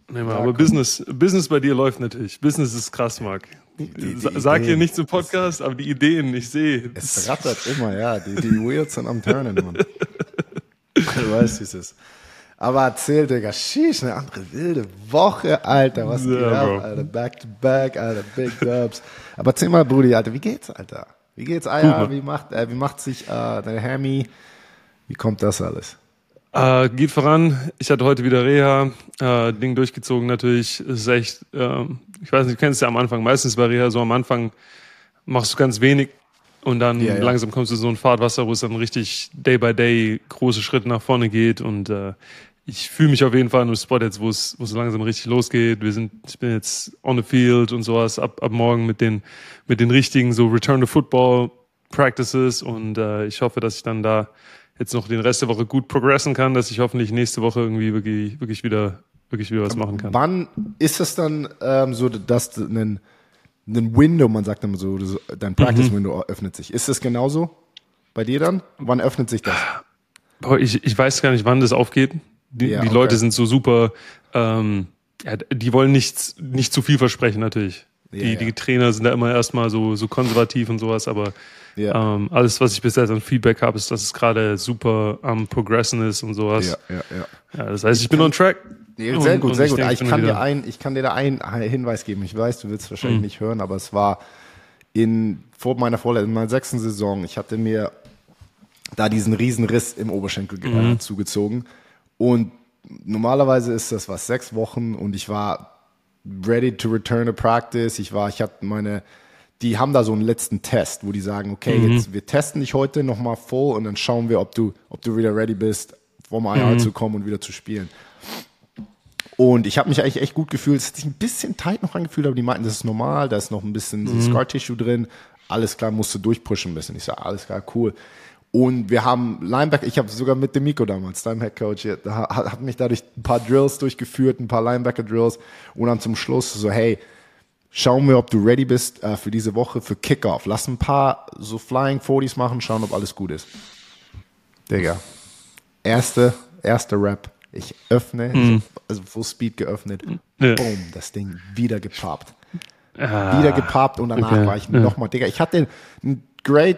Nee, aber Business bei dir läuft natürlich. Business ist krass, Marc. Sag hier nichts im Podcast, aber die Ideen, ich sehe. Es rattert immer, ja. Die Wheels sind am Turnen, Mann. Du weißt, wie es ist. Aber erzähl, Digga, sheesh, eine andere wilde Woche, Alter. Was geht ab, Alter? Back to back, Alter, Big Dubs. Aber erzähl mal, Brudi, Alter, wie geht's, Alter? Wie geht's, Alter? Wie macht sich deine Hammy? Wie kommt das alles? Geht voran. Ich hatte heute wieder Reha, Ding durchgezogen natürlich. Es ist echt, ich weiß nicht, du kennst es ja am Anfang. Meistens bei Reha so am Anfang machst du ganz wenig und dann langsam kommst du so ein Fahrtwasser, wo es dann richtig Day by Day große Schritte nach vorne geht und ich fühle mich auf jeden Fall an einem Spot jetzt, wo es langsam richtig losgeht. Ich bin jetzt on the field und sowas ab morgen mit den richtigen so Return to Football Practices und ich hoffe, dass ich dann da jetzt noch den Rest der Woche gut progressen kann, dass ich hoffentlich nächste Woche irgendwie wirklich wieder was machen kann. Wann ist es dann so, dass ein Window, man sagt immer so, dein Practice-Window öffnet sich. Ist das genauso bei dir dann? Wann öffnet sich das? Boah, ich weiß gar nicht, wann das aufgeht. Die Leute sind so super, die wollen nicht zu viel versprechen natürlich. Die Trainer sind da immer erstmal so konservativ und sowas, aber alles, was ich bisher an Feedback habe, ist, dass es gerade super am Progressen ist und sowas. Ja, das heißt, ich bin on track. Sehr gut. Ich kann dir da einen Hinweis geben. Ich weiß, du willst es wahrscheinlich nicht hören, aber es war in meiner 6. Saison, ich hatte mir da diesen riesen Riss im Oberschenkel zugezogen und normalerweise ist das 6 Wochen und ich war ready to return to practice. Die haben da so einen letzten Test, wo die sagen, okay, jetzt wir testen dich heute nochmal voll und dann schauen wir, ob du wieder ready bist, vom IR zu kommen und wieder zu spielen. Und ich habe mich eigentlich echt gut gefühlt. Es hat sich ein bisschen tight noch angefühlt, aber die meinten, das ist normal, da ist noch ein bisschen Scar-Tissue drin. Alles klar, musst du durchpushen ein bisschen. Ich sage, alles klar, cool. Und wir haben Linebacker, ich habe sogar mit dem Miko damals, deinem Headcoach, hat mich dadurch ein paar Drills durchgeführt, ein paar Linebacker-Drills und dann zum Schluss so, hey, schauen wir, ob du ready bist für diese Woche für Kickoff. Lass ein paar so Flying 40s machen, schauen, ob alles gut ist. Digga, erste Rap, ich öffne, also Full Speed geöffnet, boom, das Ding wieder gepoppt. Wieder gepoppt und danach war ich nochmal, Digga, ich hatte einen Grade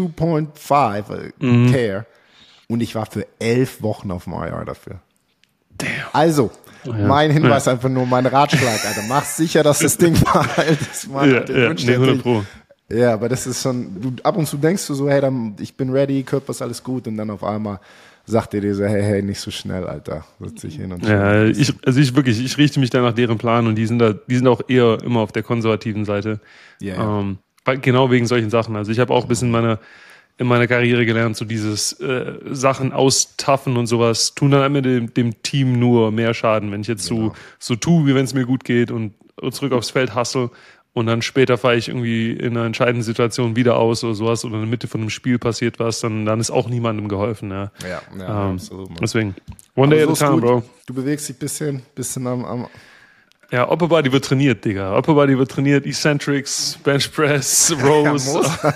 2.5 Tear und ich war für 11 Wochen auf dem IR dafür. Damn. Also, mein Hinweis einfach nur, mein Ratschlag, Alter, mach sicher, dass das Ding verheilt ist, Mann. 100%. Ja, aber das ist schon, ab und zu denkst du so, hey, ich bin ready, Körper ist alles gut und dann auf einmal sagt dir so, hey, nicht so schnell, Alter. Setz dich hin und ich richte mich da nach deren Plan und die sind auch eher immer auf der konservativen Seite. Genau wegen solchen Sachen. Also ich habe auch ein bisschen in meiner Karriere gelernt, so dieses Sachen austaffen und sowas tun dann am Ende dem Team nur mehr Schaden, wenn ich jetzt so tue, wie wenn es mir gut geht und zurück aufs Feld hustle und dann später fahre ich irgendwie in einer entscheidenden Situation wieder aus oder sowas oder in der Mitte von einem Spiel passiert was, dann ist auch niemandem geholfen. Ja, absolut. Man. Deswegen, one day at a time, Bro. Du bewegst dich ein bisschen am Ja, Upper Body wird trainiert, Digga. Upper Body wird trainiert, Eccentrics, Bench Press, Rows.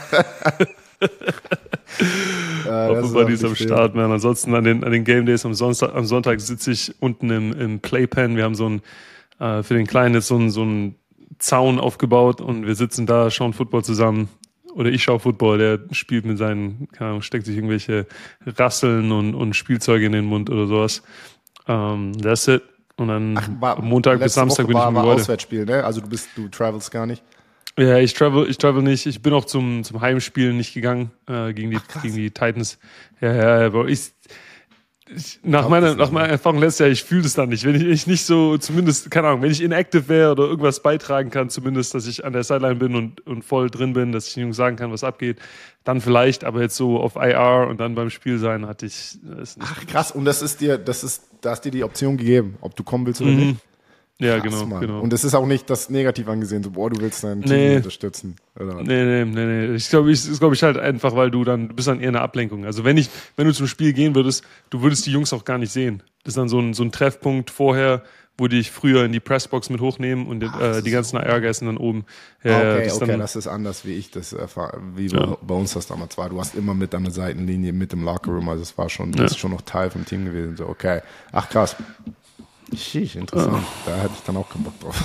Upper Body ist am Start, man. Ansonsten an den Game Days am Sonntag sitze ich unten im Playpen. Wir haben so für den Kleinen jetzt so einen Zaun aufgebaut und wir sitzen da, schauen Football zusammen. Oder ich schaue Football, der spielt mit seinen, keine Ahnung, steckt sich irgendwelche Rasseln und Spielzeuge in den Mund oder sowas. That's it. Und dann Montag bis Samstag bin ich im Gebäude. Auswärtsspiel, ne? Also du travelst gar nicht? Ja, ich travel nicht. Ich bin auch zum Heimspiel nicht gegangen gegen die Titans. Ja, aber nach meiner Erfahrung letztes Jahr, ich fühle das dann nicht. Wenn ich nicht so, zumindest, keine Ahnung, wenn ich inactive wäre oder irgendwas beitragen kann, zumindest, dass ich an der Sideline bin und voll drin bin, dass ich den Jungs sagen kann, was abgeht, dann vielleicht, aber jetzt so auf IR und dann beim Spiel sein, hatte ich es nicht. Ach krass, und da hast dir die Option gegeben, ob du kommen willst oder nicht? Ja, krass, genau. Und das ist auch nicht das negativ angesehen, so, du willst dein Team unterstützen. Oder? Nee. Ich glaube, ich halt einfach, weil du bist dann eher eine Ablenkung. Also wenn du zum Spiel gehen würdest, du würdest die Jungs auch gar nicht sehen. Das ist dann so ein Treffpunkt vorher, wo die dich früher in die Pressbox mit hochnehmen und die ganzen IR-Gästen dann oben. Das ist anders, wie ich das bei uns das damals war. Du warst immer mit an der Seitenlinie, mit im Lockerroom, also es war schon, du bist schon noch Teil vom Team gewesen. So, okay. Ach krass. Sheesh, interessant. Da hätte ich dann auch keinen Bock drauf.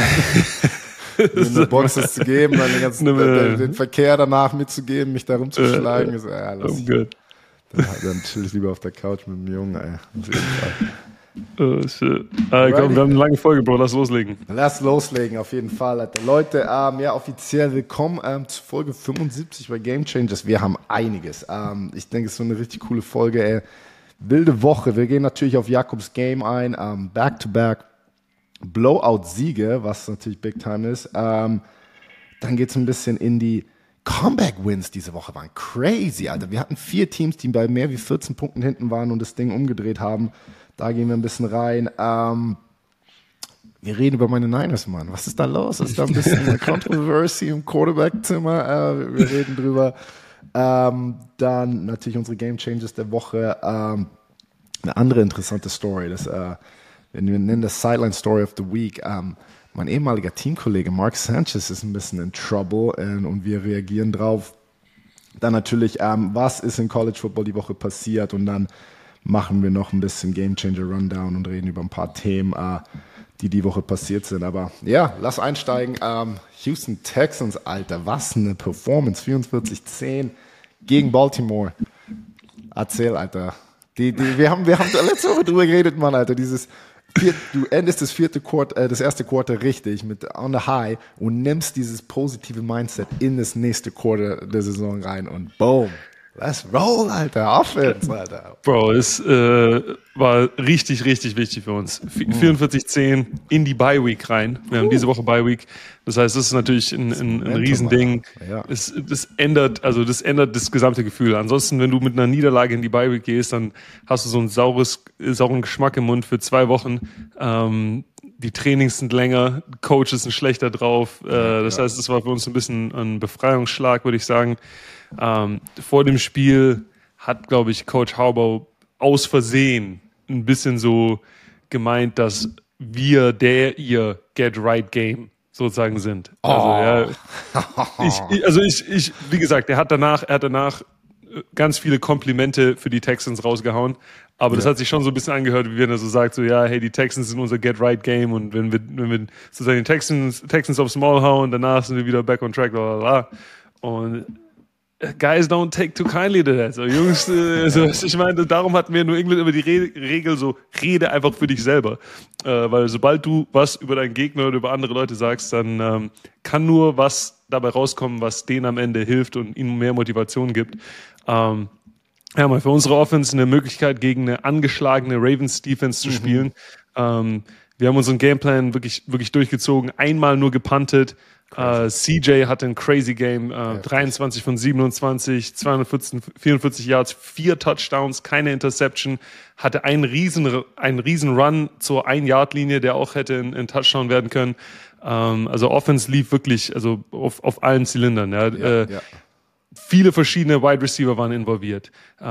In der Box das zu geben, dann den Verkehr danach mitzugeben, mich da rumzuschlagen. Ist, good. Dann chill ich lieber auf der Couch mit dem Jungen. Komm, wir haben eine lange Folge, Bro. Lass loslegen. Lass loslegen, auf jeden Fall. Alter. Leute, offiziell willkommen zu Folge 75 bei Game Changers. Wir haben einiges. Ich denke, es ist so eine richtig coole Folge. Ey. Wilde Woche. Wir gehen natürlich auf Jakobs Game ein. Back-to-back Blowout-Siege, was natürlich Big Time ist. Dann geht es ein bisschen in die Comeback-Wins diese Woche. Waren crazy, Alter. Wir hatten 4 Teams, die bei mehr wie 14 Punkten hinten waren und das Ding umgedreht haben. Da gehen wir ein bisschen rein. Wir reden über meine Niners, Mann. Was ist da los? Ist da ein bisschen eine Controversy im Quarterback-Zimmer? Wir reden drüber. Dann natürlich unsere Game Changes der Woche. Eine andere interessante Story. Wir nennen das Sideline Story of the Week. Mein ehemaliger Teamkollege Mark Sanchez ist ein bisschen in Trouble und wir reagieren drauf. Dann natürlich, was ist in College Football die Woche passiert, und dann machen wir noch ein bisschen Game Changer Rundown und reden über ein paar Themen, die Woche passiert sind. Aber ja, lass einsteigen. Houston Texans, Alter, was eine Performance. 44-10 gegen Baltimore. Erzähl, Alter. Wir haben letzte Woche drüber geredet, Mann, Alter. Du endest das erste Quarter richtig mit on the high und nimmst dieses positive Mindset in das nächste Quarter der Saison rein und boom. Let's roll, Alter. Offense, Alter. Bro, es war richtig, richtig wichtig für uns. 44-10 in die Bye-Week rein. Wir haben diese Woche Bye-Week. Das heißt, das ist natürlich ein Riesending. Ja. Das ändert das gesamte Gefühl. Ansonsten, wenn du mit einer Niederlage in die Bye-Week gehst, dann hast du so einen sauren Geschmack im Mund für 2 Wochen. Die Trainings sind länger, Coaches sind schlechter drauf. Das heißt, es war für uns ein bisschen ein Befreiungsschlag, würde ich sagen. Vor dem Spiel hat, glaube ich, Coach Harbaugh aus Versehen ein bisschen so gemeint, dass wir ihr Get-Right-Game sozusagen sind. Wie gesagt, er hat danach ganz viele Komplimente für die Texans rausgehauen, aber das hat sich schon so ein bisschen angehört, wie wenn er so sagt, so, ja, hey, die Texans sind unser Get-Right-Game, und wenn wir sozusagen die Texans aufs Maul hauen, danach sind wir wieder back on track, bla, bla, bla. Und Guys don't take too kindly to that. So, Jungs, ich meine, darum hatten wir New England immer die Regel so, rede einfach für dich selber. Weil sobald du was über deinen Gegner oder über andere Leute sagst, dann kann nur was dabei rauskommen, was denen am Ende hilft und ihnen mehr Motivation gibt. Mal für unsere Offense eine Möglichkeit, gegen eine angeschlagene Ravens-Defense zu spielen. Wir haben unseren Gameplan wirklich durchgezogen, einmal nur gepuntet. CJ hatte ein crazy Game, 23 von 27, 244 Yards, 4 Touchdowns, keine Interception, hatte einen riesen Run zur 1-Yard-Linie, der auch hätte ein Touchdown werden können. Also Offense lief wirklich auf allen Zylindern. Ja. Viele verschiedene Wide Receiver waren involviert.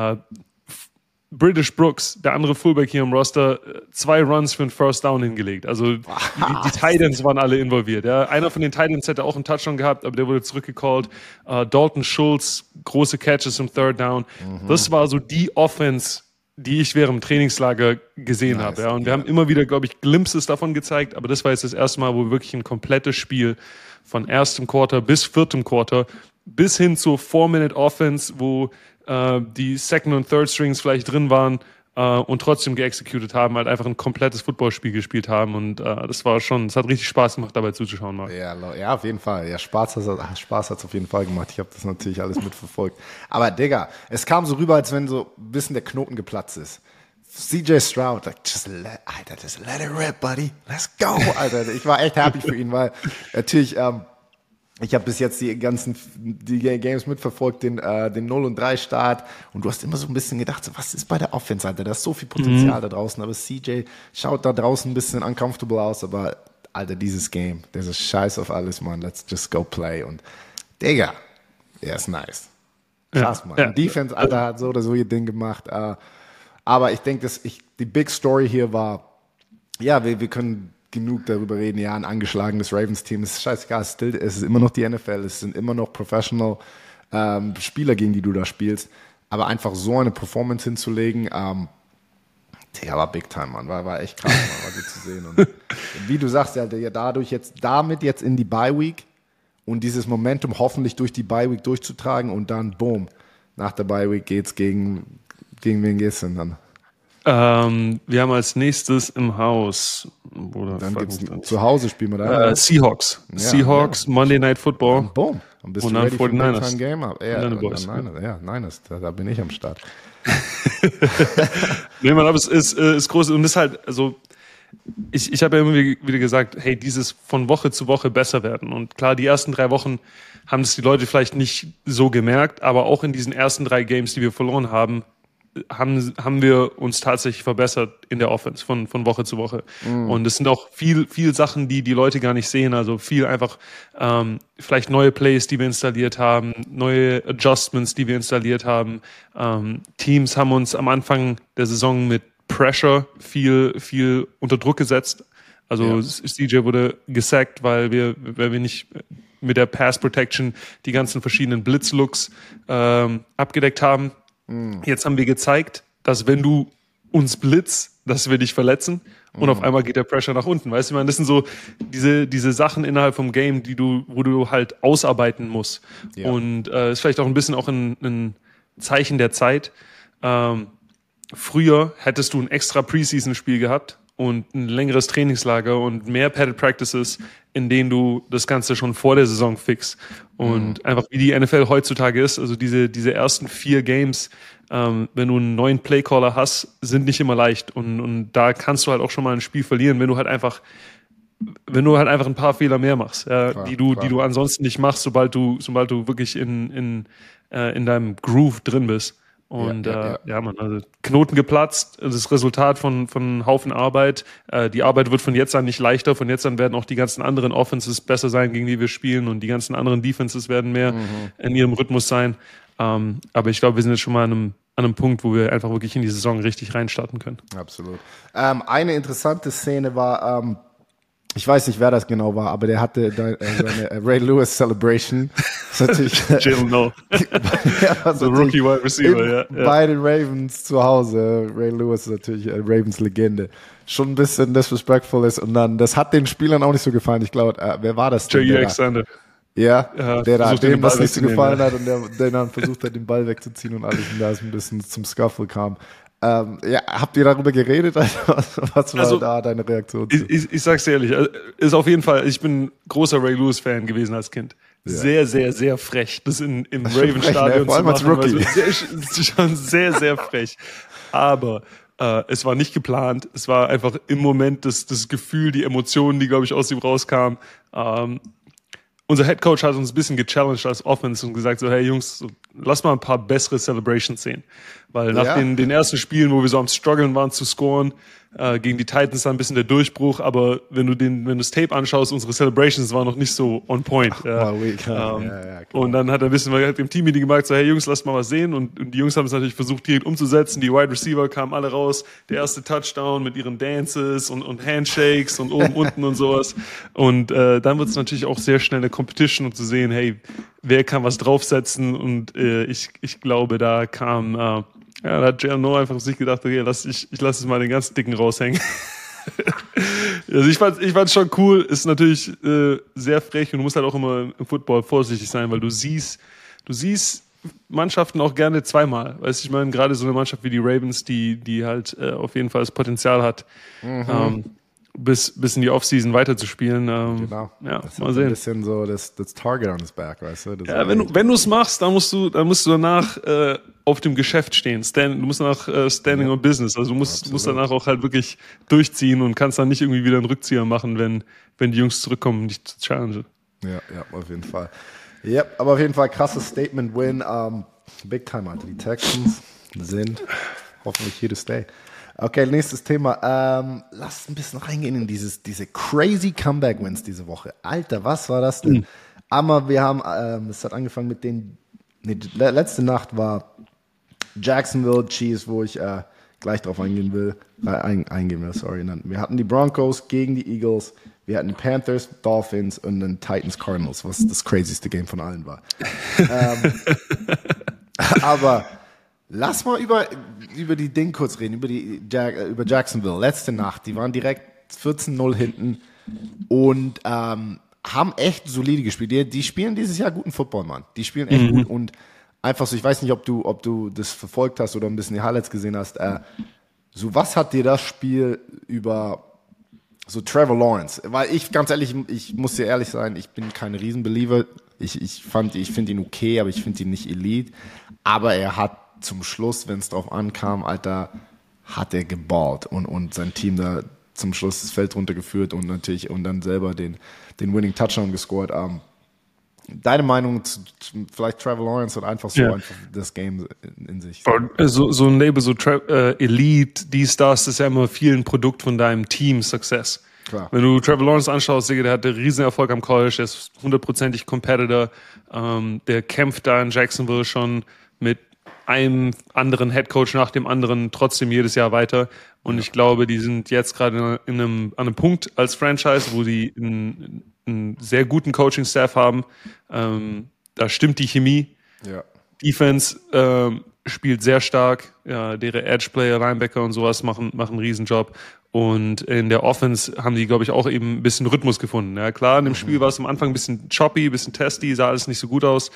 British Brooks, der andere Fullback hier im Roster, 2 Runs für einen First Down hingelegt. Also die Titans waren alle involviert. Ja. Einer von den Titans hätte auch einen Touchdown gehabt, aber der wurde zurückgecallt. Dalton Schultz, große Catches im Third Down. Das war so die Offense, die ich während dem Trainingslager gesehen habe. Ja. Und wir haben immer wieder, glaube ich, Glimpses davon gezeigt, aber das war jetzt das erste Mal, wo wir wirklich ein komplettes Spiel von erstem Quarter bis 4. Quarter bis hin zur 4-Minute Offense, wo die Second- und Third-Strings vielleicht drin waren und trotzdem geexecuted haben, halt einfach ein komplettes Footballspiel gespielt haben, und es hat richtig Spaß gemacht, dabei zuzuschauen. Marc. Ja, auf jeden Fall. Ja, Spaß hat's auf jeden Fall gemacht. Ich habe das natürlich alles mitverfolgt. Aber Digga, es kam so rüber, als wenn so ein bisschen der Knoten geplatzt ist. CJ Stroud, just let it rip, buddy. Let's go, Alter. Ich war echt happy für ihn, weil natürlich ich habe bis jetzt die Games mitverfolgt, den 0-3 Start, und du hast immer so ein bisschen gedacht, so, was ist bei der Offense, Alter? Da ist so viel Potenzial da draußen, aber CJ schaut da draußen ein bisschen uncomfortable aus, aber Alter, dieses Game, das ist scheiß auf alles, Mann. Let's just go play. Und Digga, ist nice. Krass, Mann. Ja. Defense, Alter, hat so oder so ihr Ding gemacht. Aber ich denke, die Big Story hier war, ja, wir können genug darüber reden, ja, ein angeschlagenes Ravens-Team, ist scheißegal, es ist immer noch die NFL, es sind immer noch Professional Spieler, gegen die du da spielst, aber einfach so eine Performance hinzulegen, Ja, war Big Time, Mann. War echt krass, Mann. War gut zu sehen. Und wie du sagst, ja, damit jetzt in die Bye Week und dieses Momentum hoffentlich durch die Bye Week durchzutragen und dann, boom, nach der Bye Week geht's gegen wen geht's denn dann? Wir haben als nächstes im Haus, dann gibt's zu Hause spielen wir da. Seahawks. Ja, Seahawks, ja. Monday Night Football. Und boom. Und bist und du dann ready für ein 49ers. Game Up? Ja, Niners. Niners, da bin ich am Start. Nee, man, aber es ist groß und ist halt, also ich habe ja immer wieder gesagt, hey, dieses von Woche zu Woche besser werden. Und klar, die ersten 3 Wochen haben es die Leute vielleicht nicht so gemerkt, aber auch in diesen ersten 3 Games, die wir verloren haben wir uns tatsächlich verbessert in der Offense von Woche zu Woche. Und es sind auch viel Sachen, die Leute gar nicht sehen. Also viel einfach vielleicht neue Plays, die wir installiert haben, neue Adjustments, die wir installiert haben. Teams haben uns am Anfang der Saison mit Pressure viel unter Druck gesetzt. Also CJ wurde gesackt, weil wir nicht mit der Pass Protection die ganzen verschiedenen Blitzlooks abgedeckt haben. Jetzt haben wir gezeigt, dass wenn du uns blitzt, dass wir dich verletzen und auf einmal geht der Pressure nach unten. Weißt du, ich meine, das sind so diese Sachen innerhalb vom Game, wo du halt ausarbeiten musst. Ja. Und ist vielleicht auch ein bisschen auch ein Zeichen der Zeit. Früher hättest du ein extra Preseason-Spiel gehabt und ein längeres Trainingslager und mehr Padded Practices, in denen du das Ganze schon vor der Saison fixst. Und einfach wie die NFL heutzutage ist, also diese ersten 4 Games, wenn du einen neuen Playcaller hast, sind nicht immer leicht. Und da kannst du halt auch schon mal ein Spiel verlieren, wenn du halt einfach ein paar Fehler mehr machst, die du ansonsten nicht machst, sobald du wirklich in deinem Groove drin bist. Und man, also Knoten geplatzt, das Resultat von Haufen Arbeit. Die Arbeit wird von jetzt an nicht leichter. Von jetzt an werden auch die ganzen anderen Offenses besser sein, gegen die wir spielen. Und die ganzen anderen Defenses werden mehr in ihrem Rhythmus sein. Aber ich glaube, wir sind jetzt schon mal an einem Punkt, wo wir einfach wirklich in die Saison richtig reinstarten können. Absolut. Eine interessante Szene war, ich weiß nicht, wer das genau war, aber der hatte seine Ray Lewis Celebration. Das ist natürlich Jalen Noel. So Rookie Wide Receiver, bei den Ravens zu Hause. Ray Lewis ist natürlich Ravens Legende. Schon ein bisschen disrespectful ist und dann, das hat den Spielern auch nicht so gefallen. Ich glaube, wer war das denn? J.E. Alexander. Ja, dem das nicht so gefallen hat und der dann versucht hat, den Ball wegzuziehen und alles und da ist ein bisschen zum Scuffle kam. Habt ihr darüber geredet? Was war da deine Reaktion zu? Ich sag's dir ehrlich, ist auf jeden Fall, ich bin großer Ray Lewis-Fan gewesen als Kind. Ja. Sehr, sehr, sehr frech, das im Ravens-Stadion zu machen. Vor allem als Rookie. Also schon sehr, sehr frech. Aber es war nicht geplant. Es war einfach im Moment das Gefühl, die Emotionen, die, glaube ich, aus ihm rauskamen. Unser Headcoach hat uns ein bisschen gechallenged als Offense und gesagt so, hey Jungs, lass mal ein paar bessere Celebrations sehen. Weil nach den ersten Spielen, wo wir so am Struggeln waren zu scoren, gegen die Titans war ein bisschen der Durchbruch, aber wenn du das Tape anschaust, unsere Celebrations waren noch nicht so on point. Und dann hat er ein bisschen im Team-Meeting gemacht, so hey Jungs, lasst mal was sehen und die Jungs haben es natürlich versucht direkt umzusetzen, die Wide Receiver kamen alle raus, der erste Touchdown mit ihren Dances und Handshakes und oben, unten und sowas und dann wird es natürlich auch sehr schnell eine Competition, um zu sehen, hey, wer kann was draufsetzen und ich glaube, da kam da hat Jalen Noel einfach sich gedacht, okay, ich lasse es mal den ganz dicken raushängen. Also ich fand's schon cool, ist natürlich sehr frech und du musst halt auch immer im Football vorsichtig sein, weil du siehst Mannschaften auch gerne zweimal. Weißt du, ich meine, gerade so eine Mannschaft wie die Ravens, die halt auf jeden Fall das Potenzial hat, bis in die Offseason weiterzuspielen. Genau. Ja, das mal ist sehen. Ein bisschen so das Target on his back, weißt du? Ja, wenn du es machst, dann musst du danach auf dem Geschäft stehen. Du musst danach Standing on Business. Also du musst danach auch halt wirklich durchziehen und kannst dann nicht irgendwie wieder einen Rückzieher machen, wenn die Jungs zurückkommen, dich zu challengen. Ja, auf jeden Fall. Ja, aber auf jeden Fall krasses Statement-Win. Big time, Alter. Die Texans sind hoffentlich here to stay. Okay, nächstes Thema. Lass ein bisschen reingehen in diese crazy Comeback-Wins diese Woche. Alter, was war das denn? Aber wir haben, es hat angefangen mit letzte Nacht war Jacksonville Chiefs, wo ich gleich drauf eingehen will. Sorry. Wir hatten die Broncos gegen die Eagles, wir hatten die Panthers, Dolphins und dann Titans Cardinals, was das crazyste Game von allen war. Aber Lass mal über die Ding kurz reden, über Jacksonville. Letzte Nacht, die waren direkt 14-0 hinten und haben echt solide gespielt. Die spielen dieses Jahr guten Football, Mann. Die spielen echt gut und einfach so, ich weiß nicht, ob du das verfolgt hast oder ein bisschen die Highlights gesehen hast. So, was hat dir das Spiel über so Trevor Lawrence? Weil ganz ehrlich, ich muss dir ehrlich sein, ich bin kein Riesenbeliever. Ich finde ihn okay, aber ich finde ihn nicht Elite. Aber er hat zum Schluss, wenn es drauf ankam, Alter, hat er geballt und sein Team da zum Schluss das Feld runtergeführt und dann selber den Winning Touchdown gescored. Deine Meinung zu vielleicht Trevor Lawrence und einfach das Game in sich? So ein Label, so Elite, das ist ja immer viel ein Produkt von deinem Team-Success. Klar. Wenn du Trevor Lawrence anschaust, der hatte riesen Erfolg am College, der ist 100%ig Competitor, der kämpft da in Jacksonville schon mit einem anderen Headcoach nach dem anderen trotzdem jedes Jahr weiter. Und ich glaube, die sind jetzt gerade an einem Punkt als Franchise, wo die einen sehr guten Coaching-Staff haben. Da stimmt die Chemie. Ja. Defense spielt sehr stark. Ja, deren Edge-Player, Linebacker und sowas machen einen Riesenjob. Und in der Offense haben die, glaube ich, auch eben ein bisschen Rhythmus gefunden. Ja, klar, in dem Spiel war es am Anfang ein bisschen choppy, ein bisschen testy, sah alles nicht so gut aus.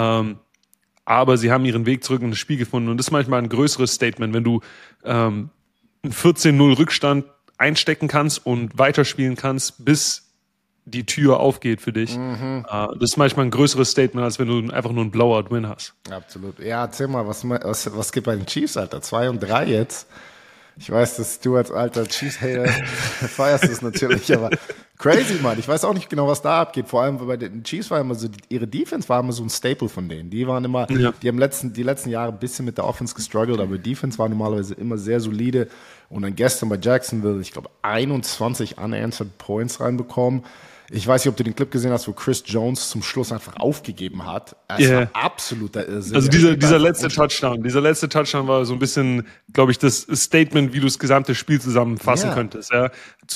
Aber sie haben ihren Weg zurück in das Spiel gefunden. Und das ist manchmal ein größeres Statement, wenn du einen 14-0 Rückstand einstecken kannst und weiterspielen kannst, bis die Tür aufgeht für dich. Das ist manchmal ein größeres Statement, als wenn du einfach nur einen Blowout-Win hast. Absolut. Ja, erzähl mal, was geht bei den Chiefs, Alter? 2-3 jetzt. Ich weiß, dass du als alter Chiefs-Hater feierst es natürlich, aber crazy, Mann. Ich weiß auch nicht genau, was da abgeht. Vor allem bei den Chiefs war immer so, ihre Defense war immer so ein Staple von denen. Die waren immer, die haben die letzten Jahre ein bisschen mit der Offense gestruggelt, aber Defense war normalerweise immer sehr solide. Und dann gestern bei Jacksonville, ich glaube, 21 unanswered Points reinbekommen. Ich weiß nicht, ob du den Clip gesehen hast, wo Chris Jones zum Schluss einfach aufgegeben hat. Es war absoluter Irrsinn. Also dieser letzte Touchdown war so ein bisschen, glaube ich, das Statement, wie du das gesamte Spiel zusammenfassen könntest. Ja.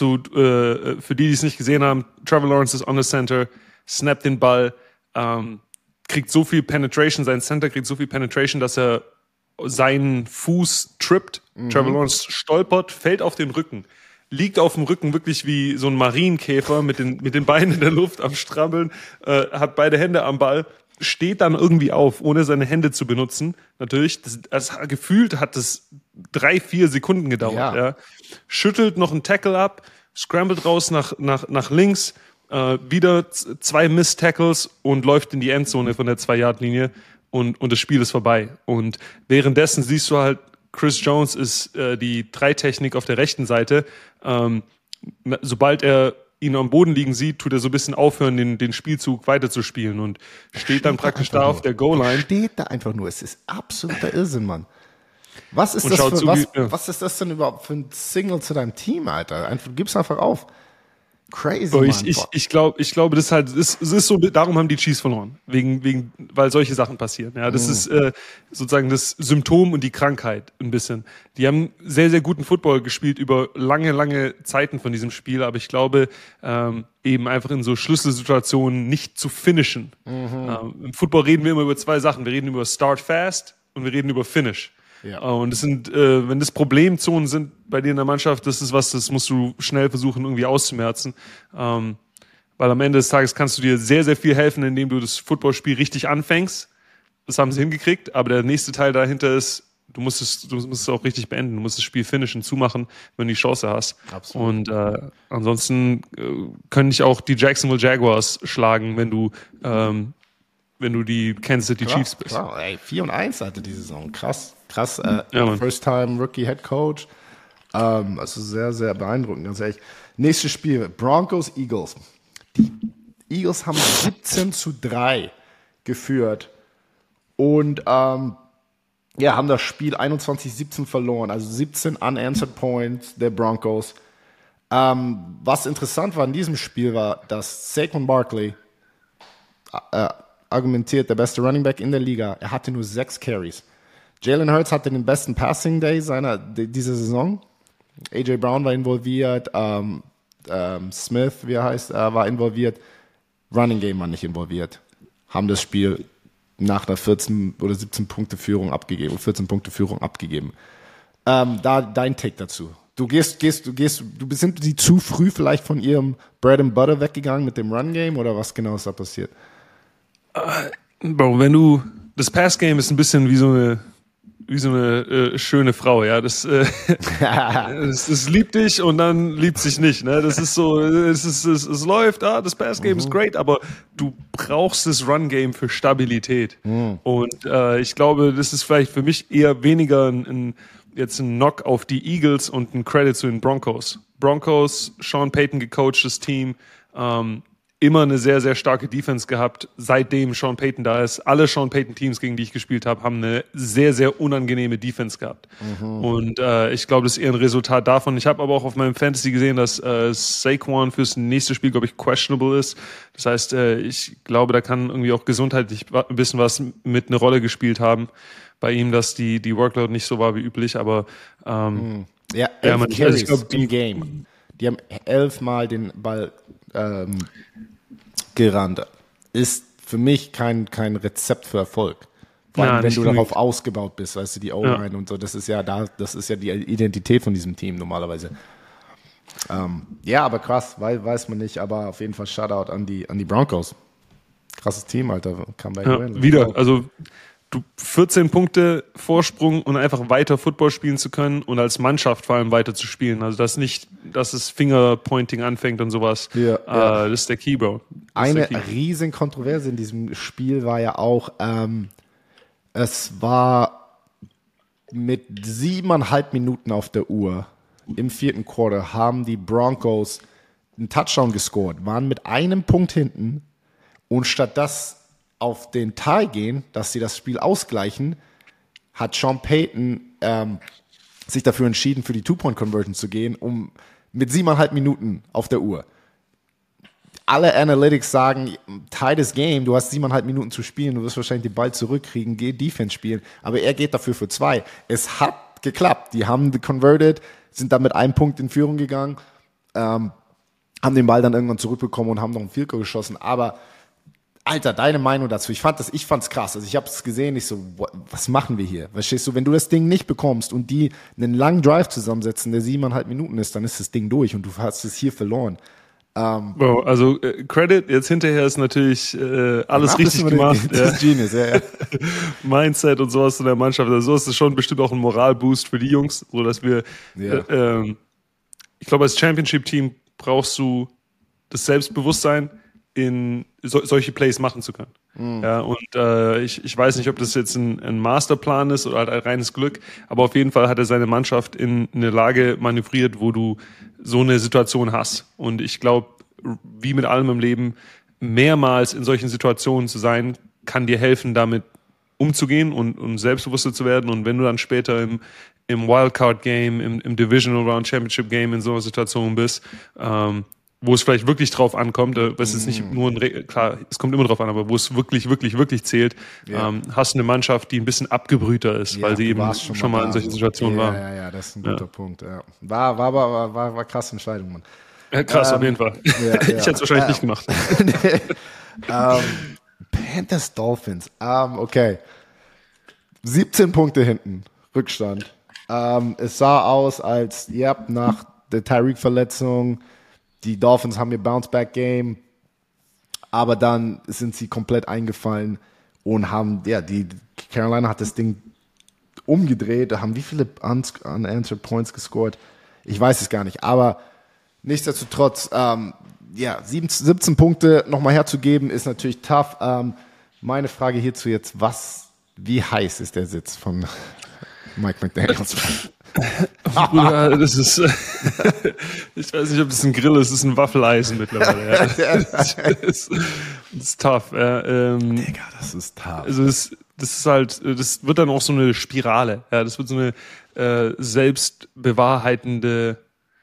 Für die es nicht gesehen haben, Trevor Lawrence ist on the center, snappt den Ball, kriegt so viel Penetration, sein Center kriegt so viel Penetration, dass er seinen Fuß trippt. Trevor Lawrence stolpert, fällt auf den Rücken. Liegt auf dem Rücken wirklich wie so ein Marienkäfer mit den Beinen in der Luft am Strabbeln, hat beide Hände am Ball, steht dann irgendwie auf, ohne seine Hände zu benutzen. Natürlich, gefühlt hat das 3-4 Sekunden gedauert. Ja. Schüttelt noch einen Tackle ab, scrambled raus nach links, wieder 2 Miss-Tackles und läuft in die Endzone von der 2-Yard-Linie und das Spiel ist vorbei. Und währenddessen siehst du halt, Chris Jones ist die 3-Technik auf der rechten Seite. Sobald er ihn am Boden liegen sieht, tut er so ein bisschen aufhören, den Spielzug weiterzuspielen und steht dann praktisch da auf der Goal-Line. Steht da einfach nur. Es ist absoluter Irrsinn, Mann. Was ist das denn überhaupt für ein Signal zu deinem Team, Alter? Gib's einfach auf. Crazy, Mann. Ich glaube, das ist so, darum haben die Chiefs verloren. Weil solche Sachen passieren. Ja, das ist sozusagen das Symptom und die Krankheit ein bisschen. Die haben sehr, sehr guten Football gespielt über lange, lange Zeiten von diesem Spiel, aber ich glaube, eben einfach in so Schlüsselsituationen nicht zu finishen. Im Football reden wir immer über 2 Sachen. Wir reden über Start Fast und wir reden über Finish. Ja. Und das sind, wenn das Problemzonen sind bei dir in der Mannschaft, das musst du schnell versuchen, irgendwie auszumerzen. Weil am Ende des Tages kannst du dir sehr, sehr viel helfen, indem du das Footballspiel richtig anfängst. Das haben sie hingekriegt, aber der nächste Teil dahinter ist, du musst es auch richtig beenden. Du musst das Spiel finishen, zumachen, wenn du die Chance hast. Absolut. Und ansonsten können dich auch die Jacksonville Jaguars schlagen, wenn du die Kansas City Chiefs bist. Klar, 4-1 hatte die Saison. Krass. First-time Rookie Head Coach. Also sehr, sehr beeindruckend, ganz ehrlich. Nächstes Spiel, Broncos, Eagles. Die Eagles haben 17-3 geführt und haben das Spiel 21-17 verloren. Also 17 unanswered Points der Broncos. Was interessant war in diesem Spiel war, dass Saquon Barkley argumentiert, der beste Running Back in der Liga. Er hatte nur 6 Carries. Jalen Hurts hatte den besten Passing Day dieser Saison. AJ Brown war involviert, Smith, war involviert. Running Game war nicht involviert. Haben das Spiel nach einer 14 oder 17 Punkte Führung abgegeben, 14 Punkte Führung abgegeben. Da dein Take dazu. Sind sie zu früh vielleicht von ihrem Bread and Butter weggegangen mit dem Run-Game oder was genau ist da passiert? Bro, das Pass-Game ist ein bisschen wie so eine schöne Frau, ja. Das liebt dich und dann liebt sich nicht, ne? Das ist so, es läuft, das Pass-Game ist great, aber du brauchst das Run-Game für Stabilität. Und ich glaube, das ist vielleicht für mich eher weniger jetzt ein Knock auf die Eagles und ein Credit zu den Broncos. Broncos, Sean Payton gecoachtes Team, immer eine sehr, sehr starke Defense gehabt, seitdem Sean Payton da ist. Alle Sean Payton-Teams, gegen die ich gespielt habe, haben eine sehr, sehr unangenehme Defense gehabt. Und ich glaube, das ist eher ein Resultat davon. Ich habe aber auch auf meinem Fantasy gesehen, dass Saquon fürs nächste Spiel, glaube ich, questionable ist. Das heißt, ich glaube, da kann irgendwie auch gesundheitlich ein bisschen was mit eine Rolle gespielt haben bei ihm, dass die Workload nicht so war wie üblich. Aber ja, 11 Carries im Game. Die haben 11 Mal den Ball gerannt. Ist für mich kein Rezept für Erfolg. Vor allem, wenn du darauf ausgebaut bist, weißt du, die O-Line und so, das ist ja die Identität von diesem Team normalerweise. Ja, aber krass, weiß man nicht, aber auf jeden Fall Shoutout an die Broncos. Krasses Team, Alter. Wieder, also 14 Punkte Vorsprung und einfach weiter Football spielen zu können und als Mannschaft vor allem weiter zu spielen. Also dass es Fingerpointing anfängt und sowas. Das ist der Key, Bro. Eine riesen Kontroverse in diesem Spiel war ja auch, es war mit 7,5 Minuten auf der Uhr im 4. Quarter haben die Broncos einen Touchdown gescored, waren mit einem Punkt hinten und statt das auf den Tie gehen, dass sie das Spiel ausgleichen, hat Sean Payton sich dafür entschieden, für die Two-Point-Conversion zu gehen, um mit 7,5 Minuten auf der Uhr. Alle Analytics sagen, Tie this Game, du hast 7,5 Minuten zu spielen, du wirst wahrscheinlich den Ball zurückkriegen, geh Defense spielen, aber er geht dafür für 2. Es hat geklappt, die haben converted, sind dann mit einem Punkt in Führung gegangen, haben den Ball dann irgendwann zurückbekommen und haben noch einen Field Goal geschossen, aber Alter, deine Meinung dazu? Ich fand's krass. Also ich habe es gesehen, ich so, was machen wir hier? Verstehst du, wenn du das Ding nicht bekommst und die einen langen Drive zusammensetzen, der 7,5 Minuten ist, dann ist das Ding durch und du hast es hier verloren. Bro, also Credit jetzt hinterher ist natürlich alles richtig gemacht. Das ist Genius, ja. Mindset und sowas in der Mannschaft. Also sowas ist schon bestimmt auch ein Moralboost für die Jungs, so dass wir, ich glaube, als Championship-Team brauchst du das Selbstbewusstsein, in solche Plays machen zu können. Ja, und ich weiß nicht, ob das jetzt ein Masterplan ist oder halt ein reines Glück, aber auf jeden Fall hat er seine Mannschaft in eine Lage manövriert, wo du so eine Situation hast. Und ich glaube, wie mit allem im Leben, mehrmals in solchen Situationen zu sein, kann dir helfen, damit umzugehen und selbstbewusster zu werden. Und wenn du dann später im Wildcard-Game, im Divisional Round Championship Game in so einer Situation bist, wo es vielleicht wirklich drauf ankommt, was ist nicht nur klar, es kommt immer drauf an, aber wo es wirklich, wirklich, wirklich zählt, hast du eine Mannschaft, die ein bisschen abgebrühter ist, weil sie eben schon mal in solchen Situationen war. Ja, das ist ein guter Punkt. Ja. War krasse Entscheidung, Mann. Ja, krass, auf jeden Fall. Ich hätte es wahrscheinlich nicht gemacht. Panthers Dolphins. Okay. 17 Punkte hinten, Rückstand. Es sah aus, als nach der Tyreek-Verletzung die Dolphins haben ihr Bounce-Back-Game, aber dann sind sie komplett eingefallen und haben, die Carolina hat das Ding umgedreht, da haben wie viele unanswered Points gescored? Ich weiß es gar nicht, aber nichtsdestotrotz, 17 Punkte nochmal herzugeben, ist natürlich tough. Meine Frage hierzu jetzt, wie heiß ist der Sitz von Mike McDaniels? Bruder, das ist, ich weiß nicht, ob das ein Grill ist, das ist ein Waffeleisen mittlerweile. Ja. Das ist tough. Digga, das ist tough. Also das ist halt, das wird dann auch so eine Spirale. Ja, das wird so eine selbstbewahrheitende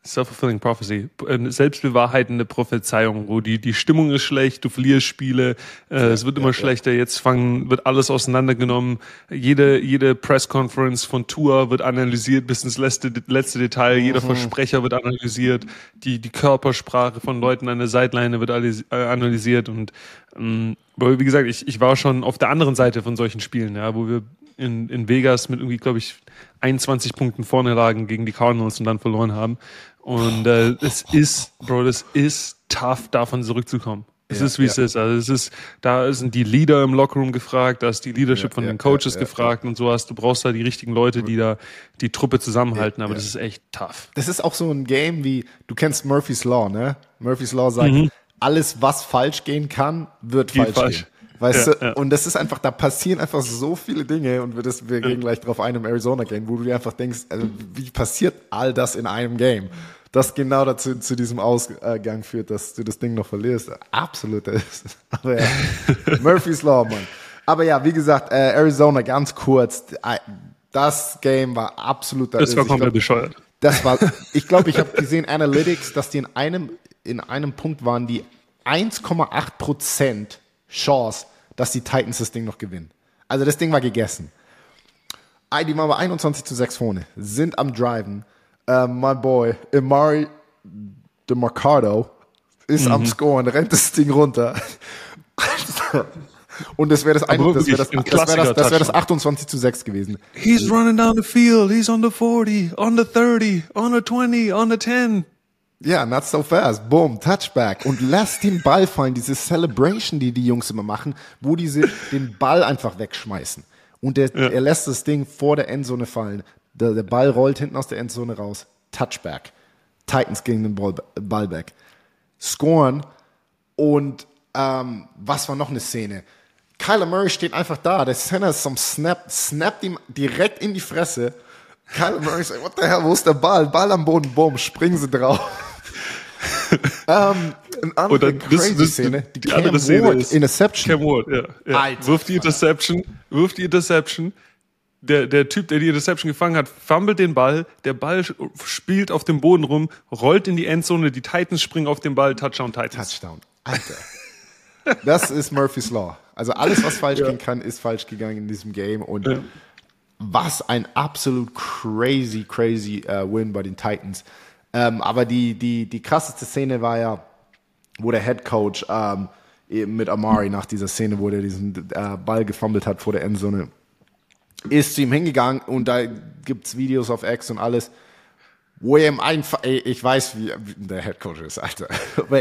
Self-fulfilling prophecy, eine selbstbewahrheitende Prophezeiung, wo die Stimmung ist schlecht, du verlierst Spiele, es wird immer schlechter, jetzt wird alles auseinandergenommen, jede Press-Conference von Tua wird analysiert bis ins letzte Detail, jeder Versprecher wird analysiert, die Körpersprache von Leuten an der Seitenlinie wird analysiert und wie gesagt, ich war schon auf der anderen Seite von solchen Spielen, ja, wo wir in Vegas mit irgendwie, glaube ich, 21 Punkten vorne lagen gegen die Cardinals und dann verloren haben. Und das ist tough, davon zurückzukommen. Es ist, wie es ist. Also da sind die Leader im Lockerroom gefragt, da ist die Leadership von den Coaches gefragt und sowas. Du brauchst da die richtigen Leute, die da die Truppe zusammenhalten, aber das ist echt tough. Das ist auch so ein Game wie, du kennst Murphy's Law, ne? Murphy's Law sagt, alles, was falsch gehen kann, wird falsch gehen. Weißt du? Und das ist einfach, da passieren einfach so viele Dinge und wir gehen gleich drauf ein im Arizona-Game, wo du dir einfach denkst, also wie passiert all das in einem Game? Das genau dazu zu diesem Ausgang führt, dass du das Ding noch verlierst. Absolut. Aber ja, Murphy's Law, Mann. Aber ja, wie gesagt, Arizona ganz kurz. Das Game war absolut. Das war komplett bescheuert. Ich glaube, ich habe gesehen Analytics, dass die in einem Punkt waren, die 1,8% Chance, dass die Titans das Ding noch gewinnen. Also das Ding war gegessen. Die waren bei 21-6 vorne, sind am Driven. My boy, Amari DeMarcado ist am Scoren, rennt das Ding runter. Und das wäre das 28-6 gewesen. He's running down the field, he's on the 40, on the 30, on the 20, on the 10. Ja, not so fast. Boom, Touchback. Und lässt den Ball fallen, diese Celebration, die Jungs immer machen, wo den Ball einfach wegschmeißen. Und er lässt das Ding vor der Endzone fallen. Der Ball rollt hinten aus der Endzone raus. Touchback. Titans gegen den Ballback. Scoren. Und was war noch eine Szene? Kyler Murray steht einfach da. Der Center ist zum snappt ihm direkt in die Fresse. Kyler Murray sagt, what the hell, wo ist der Ball? Ball am Boden, boom, springen sie drauf. Eine andere crazy Szene, die Cam Ward Interception. Cam Ward, ja. Wirft die Interception. Der Typ, der die Interception gefangen hat, fummelt den Ball, der Ball spielt auf dem Boden rum, rollt in die Endzone, die Titans springen auf den Ball, Touchdown Titans. Touchdown, Alter. Das ist Murphy's Law. Also alles, was falsch gehen kann, ist falsch gegangen in diesem Game und was ein absolut crazy Win bei den Titans. Aber die krasseste Szene war ja, wo der Head Coach eben mit Amari nach dieser Szene, wo der diesen Ball gefummelt hat vor der Endzone, ist zu ihm hingegangen und da gibt's Videos auf X und alles, wo er ihm einfach, ich weiß, wie der Head Coach ist, Alter, aber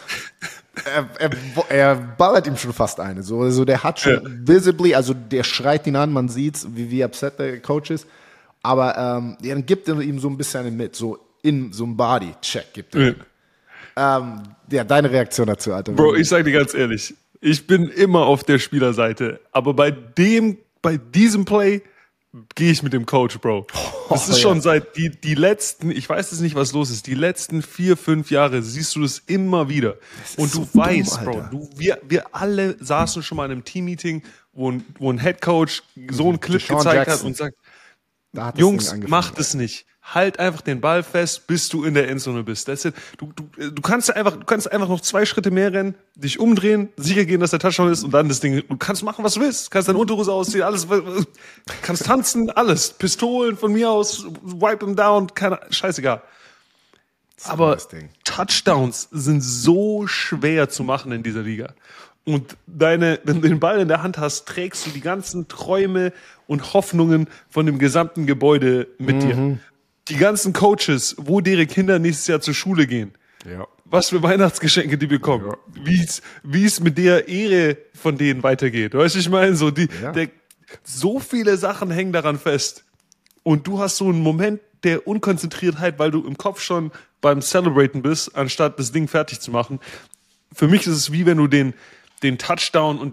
er ballert ihm schon fast eine, so der hat schon visibly, also der schreit ihn an, man sieht's, wie upset der Coach ist, aber dann gibt er ihm so ein bisschen einen mit, so in so einem Body-Check gibt er. Ja, deine Reaktion dazu, Alter. Bro, ich sag dir ganz ehrlich, ich bin immer auf der Spielerseite, aber bei diesem Play gehe ich mit dem Coach, Bro. Das ist schon seit die letzten, ich weiß jetzt nicht, was los ist, die letzten 4-5 Jahre siehst du das immer wieder. Und du weißt, Bro, wir alle saßen schon mal in einem Team-Meeting, wo ein Headcoach so einen Clip gezeigt hat und sagt, Jungs, macht es nicht. Halt einfach den Ball fest, bis du in der Endzone bist. Du kannst einfach noch 2 Schritte mehr rennen, dich umdrehen, sicher gehen, dass der Touchdown ist und dann das Ding, du kannst machen, was du willst. Du kannst deine Unterhose ausziehen, alles, kannst tanzen, alles. Pistolen von mir aus, wipe them down, scheißegal. Aber Touchdowns sind so schwer zu machen in dieser Liga. Und wenn du den Ball in der Hand hast, trägst du die ganzen Träume und Hoffnungen von dem gesamten Gebäude mit dir. Die ganzen Coaches, wo deren Kinder nächstes Jahr zur Schule gehen. Ja. Was für Weihnachtsgeschenke die bekommen. Ja. Wie es mit der Ehre von denen weitergeht. Weißt du, ich meine, so viele Sachen hängen daran fest. Und du hast so einen Moment der Unkonzentriertheit, weil du im Kopf schon beim Celebraten bist, anstatt das Ding fertig zu machen. Für mich ist es wie wenn du den Touchdown und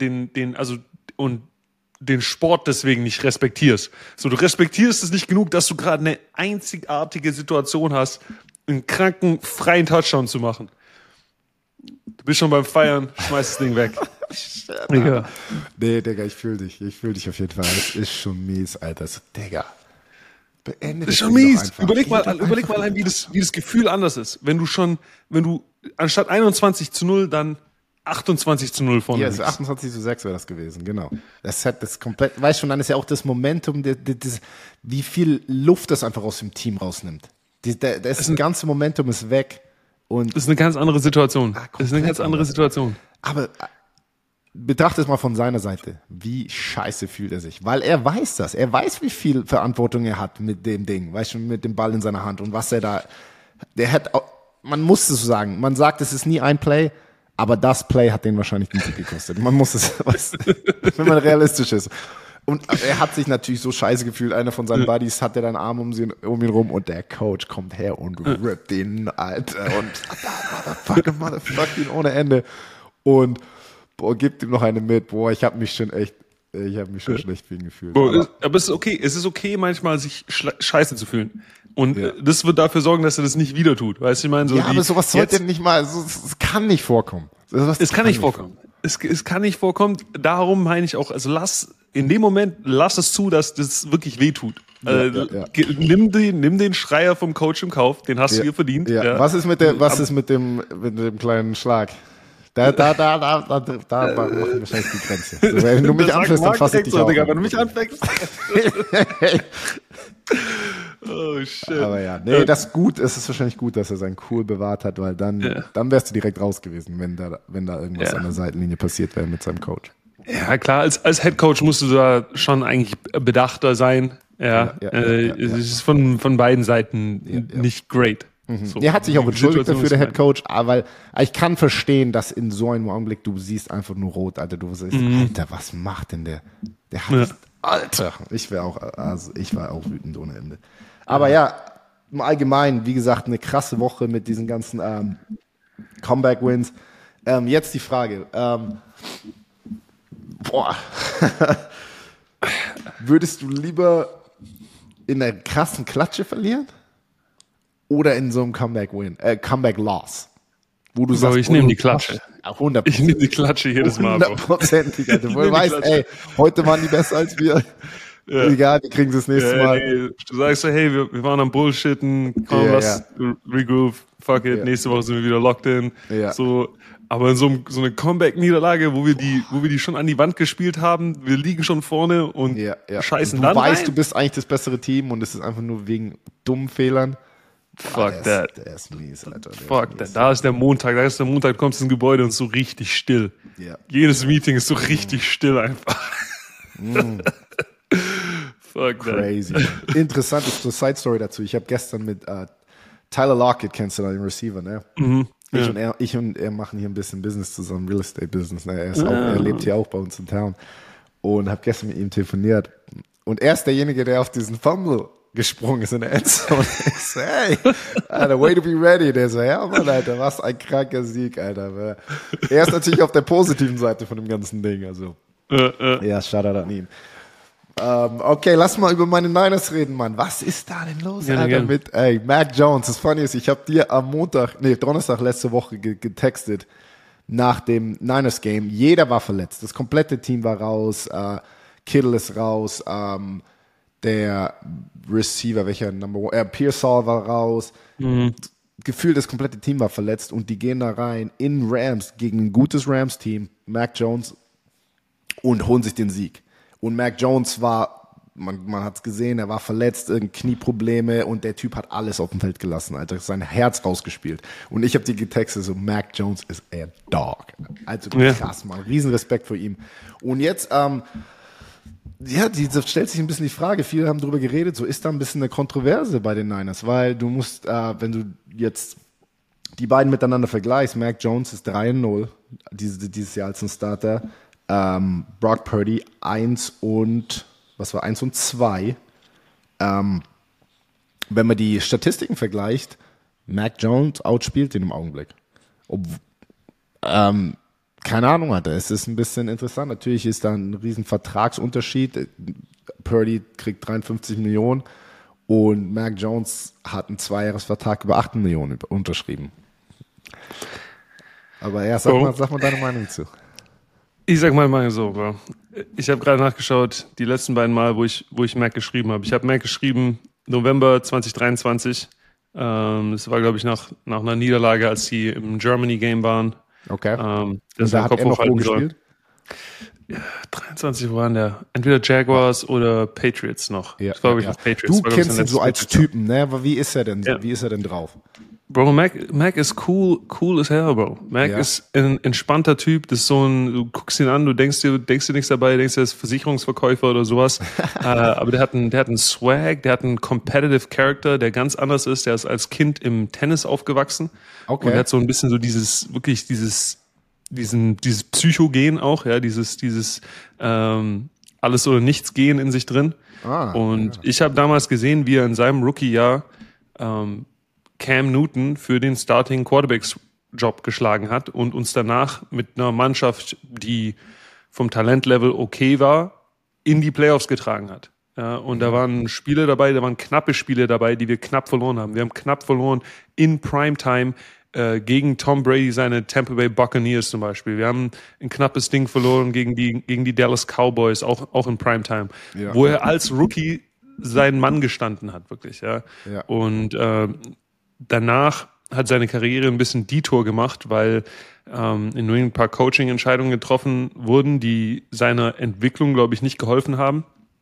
den Sport deswegen nicht respektierst. So, du respektierst es nicht genug, dass du gerade eine einzigartige Situation hast, einen kranken, freien Touchdown zu machen. Du bist schon beim Feiern, schmeiß das Ding weg. Digga. Nee, Digga, ich fühl dich auf jeden Fall. Das ist schon mies, Alter. So, Digga. Das ist schon mies. Überleg mal, wie das Gefühl anders ist. Wenn du anstatt 21-0 dann 28-0 vorne liegst. Ja, 28-6 wäre das gewesen, genau. Das hat das komplett, weißt schon, dann ist ja auch das Momentum, wie viel Luft das einfach aus dem Team rausnimmt. Das ganze Momentum ist weg. Und das ist eine ganz andere Situation. Aber betrachte es mal von seiner Seite. Wie scheiße fühlt er sich? Weil er weiß das. Er weiß, wie viel Verantwortung er hat mit dem Ding. Weißt du, mit dem Ball in seiner Hand. Und was er da, man muss es so sagen. Man sagt, es ist nie ein Play, aber das Play hat den wahrscheinlich den Sieg gekostet. Man muss es, wenn man realistisch ist. Und er hat sich natürlich so scheiße gefühlt. Einer von seinen Buddies hat den Arm um ihn rum und der Coach kommt her und rippt ihn, Alter. Und motherfuck ihn ohne Ende. Und gibt ihm noch eine mit. Ich habe mich schon schlecht für ihn gefühlt. Aber es ist okay, manchmal sich scheiße zu fühlen. Und das wird dafür sorgen, dass er das nicht wieder tut. Weißt du, ich meine, aber sowas sollte nicht mal, es kann nicht vorkommen. Es kann nicht vorkommen. Es kann nicht vorkommen. Darum meine ich auch, also lass es zu, dass das wirklich wehtut. Nimm den Schreier vom Coach im Kauf, den hast du dir verdient. Ja. Ja. Was ist mit dem kleinen Schlag? Da machen wir wahrscheinlich die Grenze. Also, wenn du mich anfängst, dann fasse ich dich auch. Digga, wenn du mich anfängst. Oh shit. Aber ja, nee, das ist gut. Es ist wahrscheinlich gut, dass er seinen Cool bewahrt hat, weil dann wärst du direkt raus gewesen, wenn da irgendwas an der Seitenlinie passiert wäre mit seinem Coach. Ja, klar, als Head Coach musst du da schon eigentlich bedachter sein. Es ist von beiden Seiten nicht great. So, er hat sich auch entschuldigt dafür, der Head Coach, weil ich kann verstehen, dass in so einem Augenblick du siehst einfach nur rot, Alter. Du siehst, Alter, was macht denn der? Der hat Alter. Ich war auch wütend ohne Ende. Aber ja, im Allgemeinen, wie gesagt, eine krasse Woche mit diesen ganzen Comeback-Wins. Jetzt die Frage. Würdest du lieber in einer krassen Klatsche verlieren? Oder in so einem Comeback-Loss? Wo du sagst, ich nehme die Klatsche. 100%. Ich nehme die Klatsche jedes Mal. 100%. Alter. Wo du weißt, heute waren die besser als wir. Ja. Egal, die kriegen sie das nächste Mal. Nee. Du sagst so, hey, wir waren am Bullshitten, komm, lass regroove, fuck it, nächste Woche sind wir wieder locked in. Ja. So, aber in so eine Comeback-Niederlage, wo wir die schon an die Wand gespielt haben, wir liegen schon vorne und scheißen dann. Du weißt, du bist eigentlich das bessere Team und es ist einfach nur wegen dummen Fehlern. Fuck that. Der ist mies, Alter. Fuck that. Da ist der Montag, du kommst ins Gebäude und ist so richtig still. Yeah. Jedes Meeting ist so richtig still einfach. Fuck Crazy. Interessant ist zur Side Story dazu. Ich habe gestern mit Tyler Lockett, kennst du da, den Receiver, ne? Ich und er machen hier ein bisschen Business zusammen, Real Estate Business. Ne? Er lebt hier auch bei uns in Town. Und habe gestern mit ihm telefoniert. Und er ist derjenige, der auf diesen Fumble gesprungen ist in der Endzone. Ich so, hey, Alter, way to be ready. Der so, ja, Mann, Alter, was ein kranker Sieg, Alter. Er ist natürlich auf der positiven Seite von dem ganzen Ding, also. Ja, Shoutout an ihn. Okay, lass mal über meine Niners reden, Mann. Was ist da denn los, Alter, mit, Mac Jones. Das Funny ist, ich habe dir am Donnerstag letzte Woche getextet nach dem Niners-Game. Jeder war verletzt. Das komplette Team war raus. Kittle ist raus. Der Receiver, welcher Number One? Pearsall war raus. Gefühlt das komplette Team war verletzt und die gehen da rein in Rams gegen ein gutes Rams-Team, Mac Jones, und holen sich den Sieg. Und Mac Jones war, man hat es gesehen, er war verletzt, Knieprobleme und der Typ hat alles auf dem Feld gelassen, Alter, sein Herz rausgespielt. Und ich habe die getextet, so Mac Jones is a dog. Also krass, Mann, riesen Respekt vor ihm. Und jetzt, stellt sich ein bisschen die Frage, viele haben darüber geredet, so ist da ein bisschen eine Kontroverse bei den Niners, weil du musst, wenn du jetzt die beiden miteinander vergleichst, Mac Jones ist 3-0 dieses Jahr als ein Starter, Brock Purdy 1-2. Wenn man die Statistiken vergleicht, Mac Jones outspielt den im Augenblick. Keine Ahnung, Alter. Es ist ein bisschen interessant. Natürlich ist da ein riesen Vertragsunterschied. Purdy kriegt 53 Millionen und Mac Jones hat einen 2-Jahres-Vertrag über 8 Millionen unterschrieben. Aber sag mal deine Meinung zu. Ich sag mal so, Bro. Ich habe gerade nachgeschaut, die letzten beiden Mal, wo ich Mac geschrieben habe. Ich habe Mac geschrieben November 2023. Das war, glaube ich, nach einer Niederlage, als sie im Germany-Game waren. Okay. Und da hat er noch wo gespielt? Ja, 23 waren der. Entweder Jaguars oder Patriots noch. Ja, das war, glaube ich, noch Patriots. Du kennst ihn so als Typen, ne? Aber wie ist er denn? Ja. Wie ist er denn drauf? Bro, Mac ist cool as hell, Bro. Mac ist ein entspannter Typ. Das ist so du guckst ihn an, du denkst dir nichts dabei, denkst, er ist Versicherungsverkäufer oder sowas. Aber der hat einen Swag, der hat einen Competitive Character, der ganz anders ist. Der ist als Kind im Tennis aufgewachsen. Okay. Und der hat so ein bisschen so dieses Psychogen auch, ja, dieses alles oder nichts Gehen in sich drin. Ich habe damals gesehen, wie er in seinem Rookie-Jahr Cam Newton für den Starting Quarterbacks Job geschlagen hat und uns danach mit einer Mannschaft, die vom Talentlevel okay war, in die Playoffs getragen hat. Ja, und da waren Spiele dabei, da waren knappe Spiele dabei, die wir knapp verloren haben. Wir haben knapp verloren in Primetime gegen Tom Brady seine Tampa Bay Buccaneers zum Beispiel. Wir haben ein knappes Ding verloren gegen die Dallas Cowboys, auch in Primetime, wo er als Rookie seinen Mann gestanden hat, wirklich. Ja. Und danach hat seine Karriere ein bisschen Detour gemacht, weil in New England ein paar Coaching-Entscheidungen getroffen wurden, die seiner Entwicklung, glaube ich, nicht geholfen haben.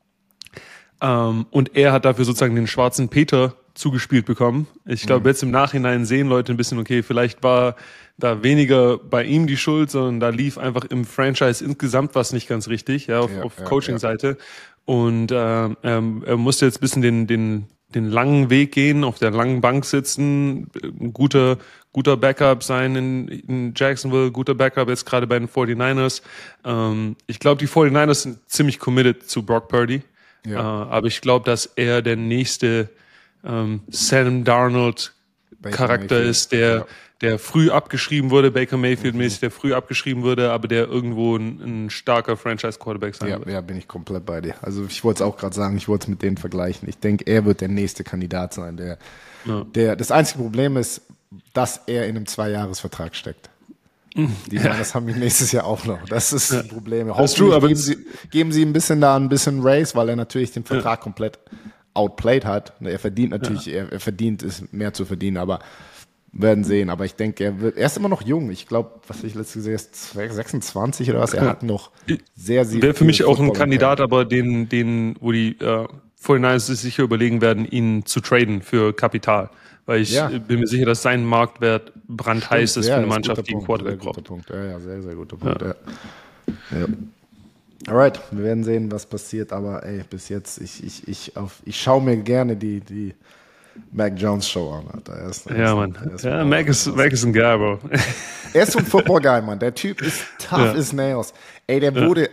Und er hat dafür sozusagen den schwarzen Peter zugespielt bekommen. Ich glaube, jetzt im Nachhinein sehen Leute ein bisschen, okay, vielleicht war da weniger bei ihm die Schuld, sondern da lief einfach im Franchise insgesamt was nicht ganz richtig, auf Coaching-Seite. Und er musste jetzt ein bisschen den langen Weg gehen, auf der langen Bank sitzen, ein guter Backup sein in Jacksonville, guter Backup jetzt gerade bei den 49ers. Ich glaube, die 49ers sind ziemlich committed zu Brock Purdy. Aber ich glaube, dass er der nächste Sam Darnold Charakter ist, der früh abgeschrieben wurde, Baker Mayfield-mäßig, der früh abgeschrieben wurde, aber der irgendwo ein starker Franchise-Quarterback sein wird. Ja, bin ich komplett bei dir. Also ich wollte es auch gerade sagen, ich wollte es mit denen vergleichen. Ich denke, er wird der nächste Kandidat sein. Das einzige Problem ist, dass er in einem 2-Jahres-Vertrag steckt. Die Niners haben ihn nächstes Jahr auch noch. Das ist das Problem. Hoffentlich geben sie ein bisschen Race, weil er natürlich den Vertrag komplett outplayed hat. Er verdient natürlich, er verdient es mehr zu verdienen, aber werden sehen. Aber ich denke, er ist immer noch jung. Ich glaube, was ich letztes gesehen habe, ist 26 oder was. Er hat noch sehr wäre für mich auch ein Kandidat, aber wo die 49ers sich sicher überlegen werden, ihn zu traden für Kapital. Weil ich bin mir sicher, dass sein Marktwert brandheiß ist für eine Mannschaft, die einen Quarterback braucht. Ja, sehr, sehr guter Punkt. Ja. Alright, wir werden sehen, was passiert. Aber bis jetzt, ich schaue mir gerne die Mac Jones Show an. Alter. Mac ist ein Guy, Bro. Er ist so ein Football-Guy, Mann. Der Typ ist tough as nails. Ey, der wurde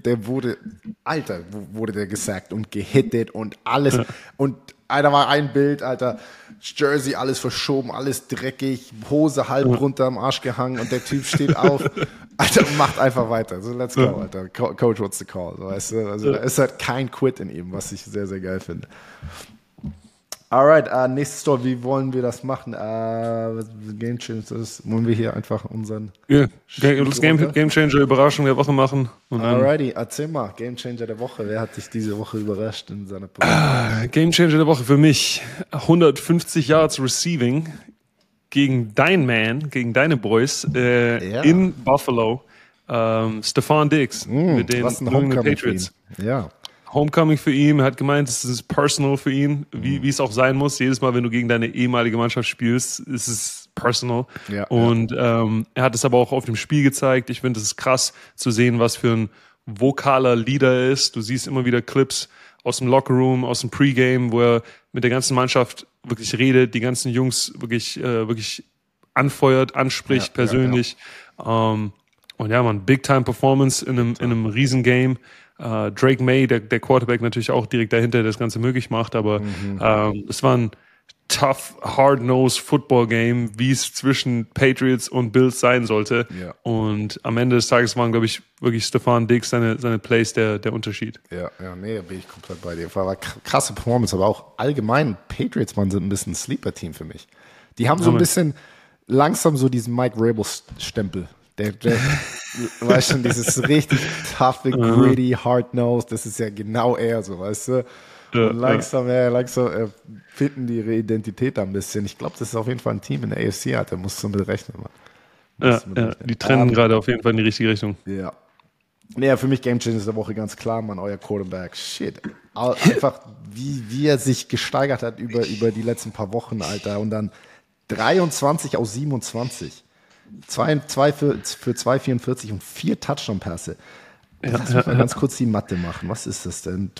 gesackt und gehittet und alles. Und da war ein Bild, Alter, Jersey, alles verschoben, alles dreckig, Hose halb runter am Arsch gehangen und der Typ steht auf, Alter, und macht einfach weiter. So, let's go, Alter. Coach, what's the call? So, weißt du? Also, da ist halt kein Quit in ihm, was ich sehr, sehr geil finde. Alright, nächste Story, wie wollen wir das machen? Game Changer, wollen wir hier einfach unseren... Game Changer Überraschung der Woche machen. Alrighty, erzähl mal, Game Changer der Woche. Wer hat dich diese Woche überrascht in seiner Position? Game Changer der Woche für mich, 150 Yards Receiving gegen gegen deine Boys in Buffalo. Stephon Diggs mit den New England Patriots. Ja. Homecoming für ihn, er hat gemeint, es ist personal für ihn, wie es auch sein muss. Jedes Mal, wenn du gegen deine ehemalige Mannschaft spielst, ist es personal. Ja, und er hat es aber auch auf dem Spiel gezeigt. Ich finde, es ist krass zu sehen, was für ein vokaler Leader er ist. Du siehst immer wieder Clips aus dem Lockerroom, aus dem Pre-Game, wo er mit der ganzen Mannschaft wirklich redet, die ganzen Jungs wirklich anfeuert, anspricht, persönlich. Und ja, man, Big-Time-Performance in einem Riesengame. Drake May, der Quarterback, natürlich auch direkt dahinter, der das Ganze möglich macht, aber es war ein tough, hard-nosed Football-Game, wie es zwischen Patriots und Bills sein sollte. Ja. Und am Ende des Tages waren, glaube ich, wirklich Stephon Diggs seine Plays der Unterschied. Ja, nee, da bin ich komplett bei dir. War krasse Performance, aber auch allgemein, Patriots waren ein bisschen ein Sleeper-Team für mich. Die haben so ein bisschen langsam so diesen Mike Vrabel-Stempel. Der weißt schon, dieses richtig tough, gritty, hard-nosed, das ist ja genau er so, weißt du? Und langsam finden die ihre Identität ein bisschen. Ich glaube, das ist auf jeden Fall ein Team in der AFC hat. Da musst du mit rechnen. Die trennen gerade auf jeden Fall in die richtige Richtung. Ja. Naja, für mich Game Changer der Woche ganz klar, Mann, euer Quarterback. Shit. Einfach, wie er sich gesteigert hat über die letzten paar Wochen, Alter. Und dann 23 aus 27. 2 für 2,44 und 4 Touchdown-Pässe. Lass mich mal ganz kurz die Mathe machen. Was ist das denn?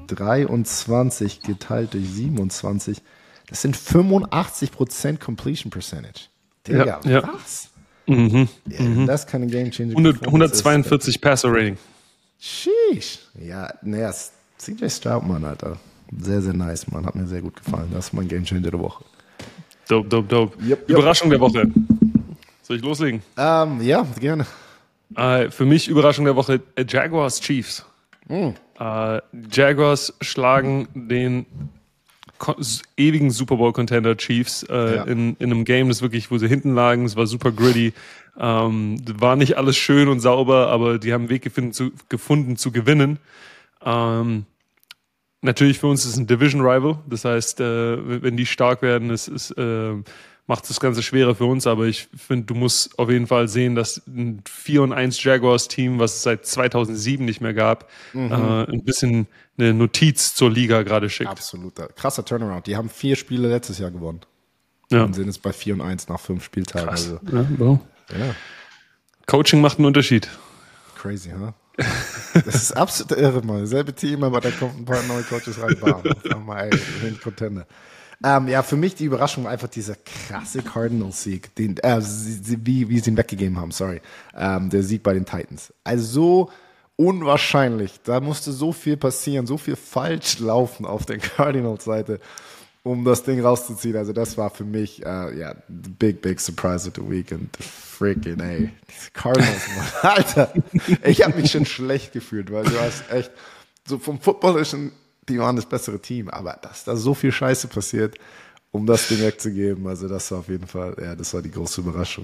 23 geteilt durch 27. Das sind 85% Completion Percentage. Digga, was? Das kann ein Game Changer. 142 Passer Rating. Sheesh. Ja, naja, CJ Stroud, Mann, Alter. Sehr, sehr nice, Mann. Hat mir sehr gut gefallen. Das ist mein Game Changer der Woche. Dope. Yep. Überraschung der Woche. Soll ich loslegen? Ja, gerne. Für mich Überraschung der Woche Jaguars Chiefs. Jaguars schlagen den ewigen Super Bowl Contender Chiefs in einem Game, das wirklich, wo sie hinten lagen, es war super gritty, war nicht alles schön und sauber, aber die haben einen Weg gefunden zu gewinnen. Natürlich für uns ist es ein Division Rival, das heißt, wenn die stark werden, macht das Ganze schwerer für uns, aber ich finde, du musst auf jeden Fall sehen, dass ein 4-1 Jaguars-Team, was es seit 2007 nicht mehr gab, ein bisschen eine Notiz zur Liga gerade schickt. Absoluter. Krasser Turnaround. Die haben 4 Spiele letztes Jahr gewonnen. Und sind jetzt bei 4-1 nach 5 Spieltagen. Krass. Also, ja. Coaching macht einen Unterschied. Crazy, huh? Das ist absolut irre, Mann. Selbe Team, aber da kommen ein paar neue Coaches rein. Sag mal, ey, wir sind Contender. Für mich die Überraschung war einfach dieser krasse Cardinals-Sieg, wie sie ihn weggegeben haben, der Sieg bei den Titans. Also so unwahrscheinlich, da musste so viel passieren, so viel falsch laufen auf der Cardinals-Seite, um das Ding rauszuziehen. Also das war für mich, the big surprise of the weekend. Freaking, ey, diese Cardinals, Mann. Alter, ich habe mich schon schlecht gefühlt, weil du hast echt, so vom Footballischen, die waren das bessere Team, aber dass da so viel Scheiße passiert, um das Ding wegzugeben, also das war auf jeden Fall, das war die große Überraschung.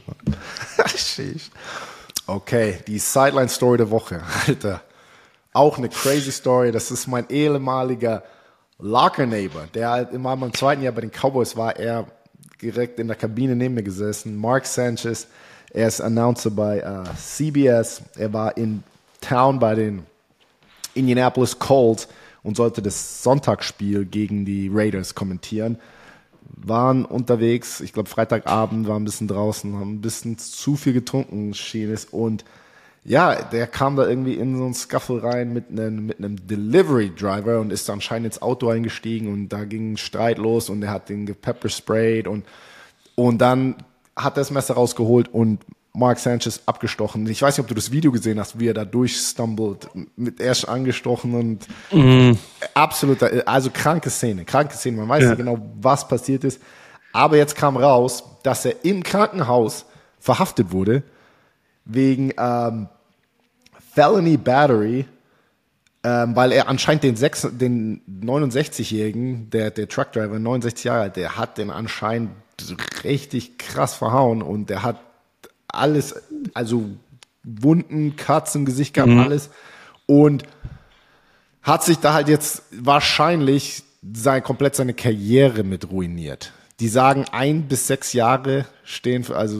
Okay, die Sideline-Story der Woche, Alter, auch eine crazy Story, das ist mein ehemaliger Locker-Neighbor, der halt in meinem 2. Jahr bei den Cowboys war, er direkt in der Kabine neben mir gesessen, Mark Sanchez, er ist Announcer bei CBS, er war in Town bei den Indianapolis Colts und sollte das Sonntagsspiel gegen die Raiders kommentieren. Waren unterwegs, ich glaube Freitagabend, waren ein bisschen draußen, haben ein bisschen zu viel getrunken, schien es. Und ja, der kam da irgendwie in so einen Scuffle rein mit einem Delivery-Driver und ist anscheinend ins Auto eingestiegen und da ging ein Streit los und er hat den gepeppersprayed und dann hat er das Messer rausgeholt und Mark Sanchez abgestochen. Ich weiß nicht, ob du das Video gesehen hast, wie er da durchstumbled, mit erst angestochen und absoluter, also kranke Szene. Man weiß nicht genau, was passiert ist. Aber jetzt kam raus, dass er im Krankenhaus verhaftet wurde wegen Felony Battery, weil er anscheinend den 69-Jährigen, der Truckdriver, 69 Jahre alt, der hat den anscheinend richtig krass verhauen und der hat alles, also Wunden, Cuts im Gesicht gehabt, alles. Und hat sich da halt jetzt wahrscheinlich komplett seine Karriere mit ruiniert. Die sagen 1 bis 6 Jahre stehen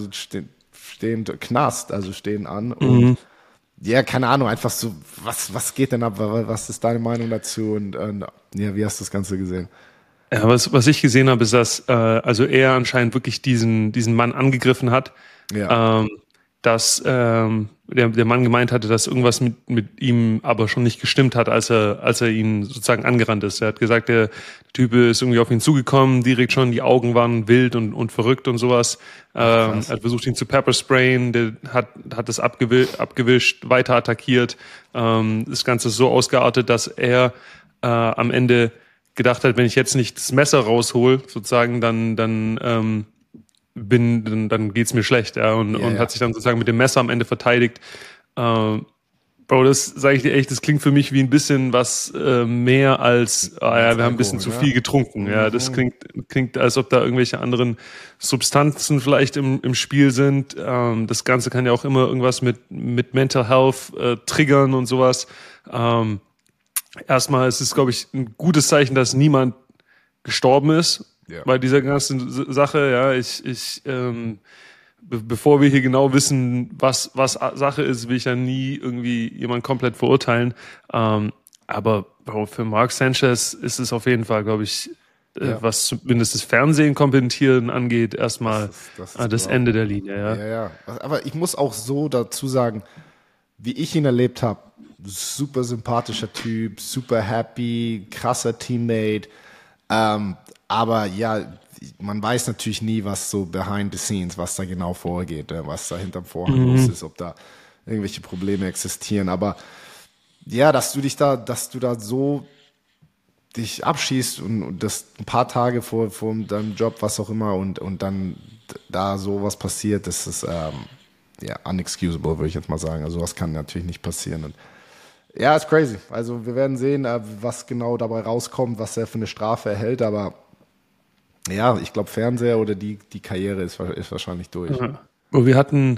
Knast, also stehen an. Und ja, keine Ahnung, einfach so, was geht denn ab? Was ist deine Meinung dazu? Und wie hast du das Ganze gesehen? Ja, was ich gesehen habe, ist, dass also er anscheinend wirklich diesen Mann angegriffen hat. Ja. Dass der Mann gemeint hatte, dass irgendwas mit ihm aber schon nicht gestimmt hat, als er ihn sozusagen angerannt ist. Er hat gesagt, der Typ ist irgendwie auf ihn zugekommen, direkt schon, die Augen waren wild und verrückt und sowas. Er hat versucht, ihn zu peppersprayen, der hat das abgewischt, weiter attackiert. Das Ganze ist so ausgeartet, dass er am Ende gedacht hat, wenn ich jetzt nicht das Messer raushol, sozusagen, dann geht's mir schlecht, und hat sich dann sozusagen mit dem Messer am Ende verteidigt. Bro, das sage ich dir echt, das klingt für mich wie ein bisschen was mehr als, wir haben ein bisschen zu viel getrunken. Ja, das klingt, als ob da irgendwelche anderen Substanzen vielleicht im Spiel sind. Das Ganze kann ja auch immer irgendwas mit Mental Health triggern und sowas. erstmal ist es, glaube ich, ein gutes Zeichen, dass niemand gestorben ist bei dieser ganzen Sache. Ja, bevor wir hier genau wissen, was Sache ist, will ich ja nie irgendwie jemanden komplett verurteilen. Aber für Mark Sanchez ist es auf jeden Fall, glaube ich, was zumindest das Fernsehen kommentieren angeht, erstmal das Ende der Linie. Ja. Aber ich muss auch so dazu sagen, wie ich ihn erlebt habe, super sympathischer Typ, super happy, krasser Teammate. Aber ja, man weiß natürlich nie, was so behind the scenes, was da genau vorgeht, was da hinterm Vorhang los ist, ob da irgendwelche Probleme existieren. Aber ja, dass du da so dich abschießt und das ein paar Tage vor deinem Job, was auch immer, und dann da sowas passiert, das ist unexcusable, würde ich jetzt mal sagen. Also sowas kann natürlich nicht passieren. Und ja, ist crazy. Also wir werden sehen, was genau dabei rauskommt, was er für eine Strafe erhält, aber ja, ich glaube, Fernseher oder die Karriere ist wahrscheinlich durch. Ja. Wir hatten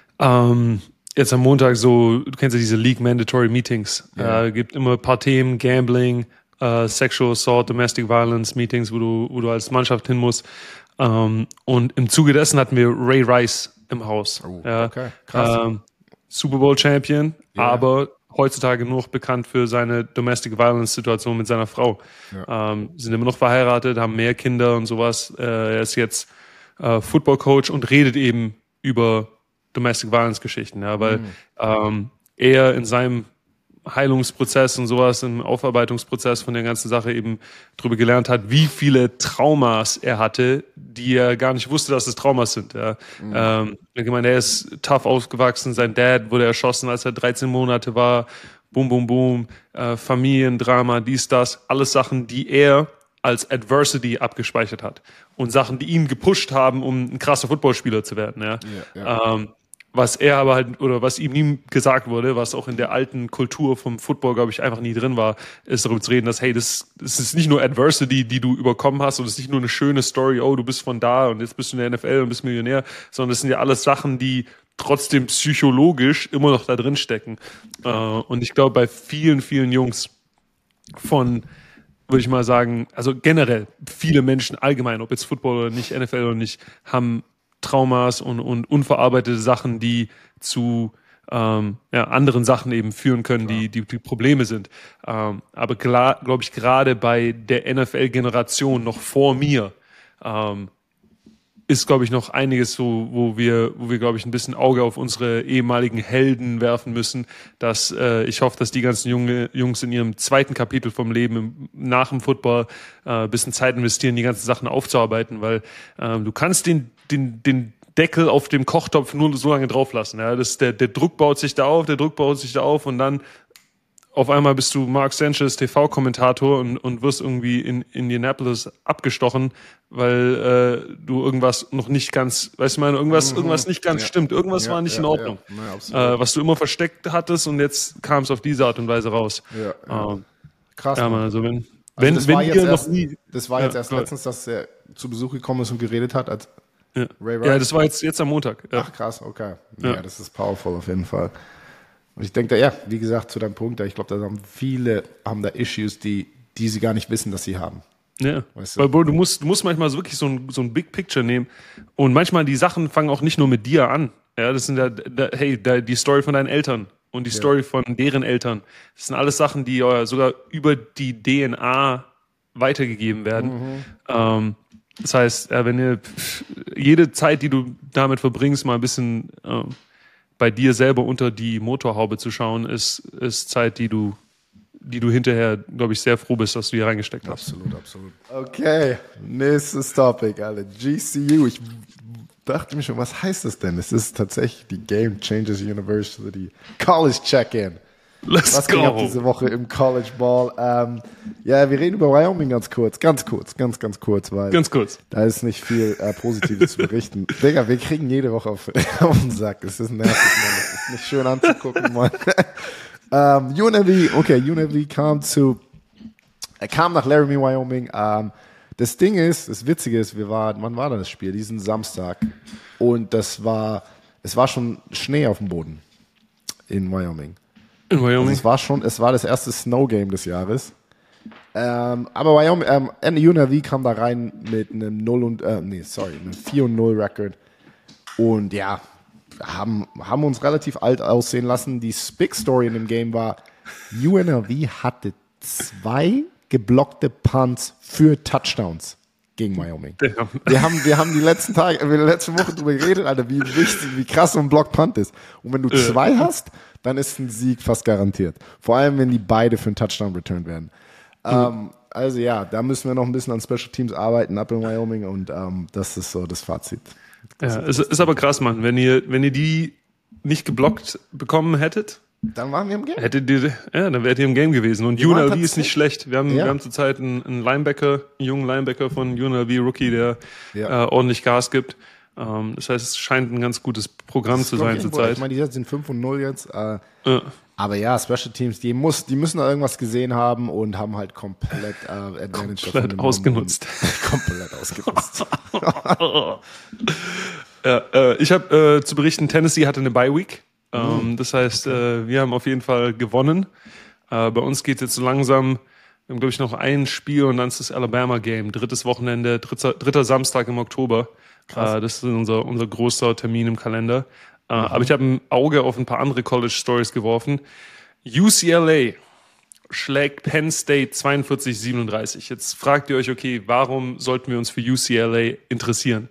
jetzt am Montag du kennst ja diese League Mandatory Meetings. Gibt immer ein paar Themen, Gambling, Sexual Assault, Domestic Violence Meetings, wo du als Mannschaft hin musst. Und im Zuge dessen hatten wir Ray Rice im Haus. Oh, okay, krass. Super Bowl Champion, aber heutzutage nur noch bekannt für seine Domestic Violence Situation mit seiner Frau. Sind immer noch verheiratet, haben mehr Kinder und sowas. Er ist jetzt Football Coach und redet eben über Domestic Violence Geschichten, weil er in seinem Heilungsprozess und sowas, im Aufarbeitungsprozess von der ganzen Sache eben drüber gelernt hat, wie viele Traumas er hatte, die er gar nicht wusste, dass es Traumas sind. Ich meine, er ist tough aufgewachsen, sein Dad wurde erschossen, als er 13 Monate war, boom, Familiendrama, dies, das, alles Sachen, die er als Adversity abgespeichert hat und Sachen, die ihn gepusht haben, um ein krasser Footballspieler zu werden. Was er aber halt, oder was ihm nie gesagt wurde, was auch in der alten Kultur vom Football, glaube ich, einfach nie drin war, ist darüber zu reden, dass, hey, das ist nicht nur Adversity, die du überkommen hast, und es ist nicht nur eine schöne Story, oh, du bist von da und jetzt bist du in der NFL und bist Millionär, sondern das sind ja alles Sachen, die trotzdem psychologisch immer noch da drin stecken. Und ich glaube, bei vielen, vielen Jungs würde ich mal sagen, also generell, viele Menschen allgemein, ob jetzt Football oder nicht, NFL oder nicht, haben Traumas und unverarbeitete Sachen, die zu anderen Sachen eben führen können, die Probleme sind. Aber klar, glaube ich, gerade bei der NFL-Generation noch vor mir ist, glaube ich, noch einiges so, wo wir, glaube ich, ein bisschen Auge auf unsere ehemaligen Helden werfen müssen, dass ich hoffe, dass die ganzen Jungs in ihrem zweiten Kapitel vom Leben nach dem Football ein bisschen Zeit investieren, die ganzen Sachen aufzuarbeiten, weil du kannst den Deckel auf dem Kochtopf nur so lange drauf lassen. Ja? Der Druck baut sich da auf und dann auf einmal bist du Mark Sanchez, TV-Kommentator und wirst irgendwie in Indianapolis abgestochen, weil du irgendwas noch nicht ganz, weißt du, irgendwas nicht ganz stimmt. Irgendwas war nicht in Ordnung. Was du immer versteckt hattest, und jetzt kam es auf diese Art und Weise raus. Krass. Ja, man, also das war jetzt erst letztens, dass er zu Besuch gekommen ist und geredet hat, als Ray Rice? Ja, das war jetzt am Montag. Ja. Ach, krass, okay. Ja, das ist powerful auf jeden Fall. Und ich denke, wie gesagt, zu deinem Punkt, ich glaube, da haben viele da Issues, die sie gar nicht wissen, dass sie haben. Ja, weißt du? Weil Bro, du musst manchmal so wirklich so ein Big Picture nehmen, und manchmal die Sachen fangen auch nicht nur mit dir an. Ja, das sind die Story von deinen Eltern und die Story von deren Eltern. Das sind alles Sachen, die sogar über die DNA weitergegeben werden. Das heißt, wenn ihr jede Zeit, die du damit verbringst, mal ein bisschen bei dir selber unter die Motorhaube zu schauen, ist Zeit, die du hinterher, glaube ich, sehr froh bist, dass du hier reingesteckt hast. Absolut. Okay, nächstes Topic, alle. GCU. Ich dachte mir schon, was heißt das denn? Es ist tatsächlich die Game Changers University College Check-In. Was ging ab diese Woche im College Ball? Wir reden über Wyoming ganz kurz, weil da ist nicht viel Positives zu berichten. Digga, wir kriegen jede Woche auf den Sack. Das ist nervig, Mann. Das ist nicht schön anzugucken, Mann. UNLV kam nach Laramie, Wyoming. Das Ding ist, das Witzige ist, wann war das Spiel? Diesen Samstag. Und es war schon Schnee auf dem Boden in Wyoming. In Wyoming. Also es war das erste Snow-Game des Jahres. Aber Wyoming, UNLV kam da rein mit einem 4-0 Record. Und ja, haben uns relativ alt aussehen lassen. Die Big Story in dem Game war, UNLV hatte 2 geblockte Punts für Touchdowns gegen Wyoming. Wir haben die letzte Woche drüber geredet, Alter, wie wichtig, wie krass so ein Block-Punt ist. Und wenn du 2 hast, dann ist ein Sieg fast garantiert. Vor allem, wenn die beide für einen Touchdown returned werden. Also ja, da müssen wir noch ein bisschen an Special Teams arbeiten, ab in Wyoming, und das ist so das Fazit. Es ist aber krass, Mann. Wenn ihr die nicht geblockt bekommen hättet, dann waren wir im Game. Dann wärt ihr im Game gewesen. Und UNLV ist nicht schlecht. Wir haben zurzeit einen jungen Linebacker von UNLV Rookie, der ordentlich Gas gibt. Das heißt, es scheint ein ganz gutes Programm zu sein zurzeit. Ich meine, die sind 5-0 jetzt. Aber ja, Special Teams, die müssen da irgendwas gesehen haben und haben halt komplett Advantage komplett ausgenutzt. Komplett ausgenutzt. Ich habe zu berichten, Tennessee hatte eine Bye-Week. Das heißt, wir haben auf jeden Fall gewonnen. Bei uns geht es jetzt so langsam, wir haben, glaube ich, noch ein Spiel und dann ist das Alabama-Game. 3. Wochenende, 3. Samstag im Oktober. Das ist unser großer Termin im Kalender. Aber ich habe ein Auge auf ein paar andere College-Stories geworfen. UCLA schlägt Penn State 42-37. Jetzt fragt ihr euch, okay, warum sollten wir uns für UCLA interessieren?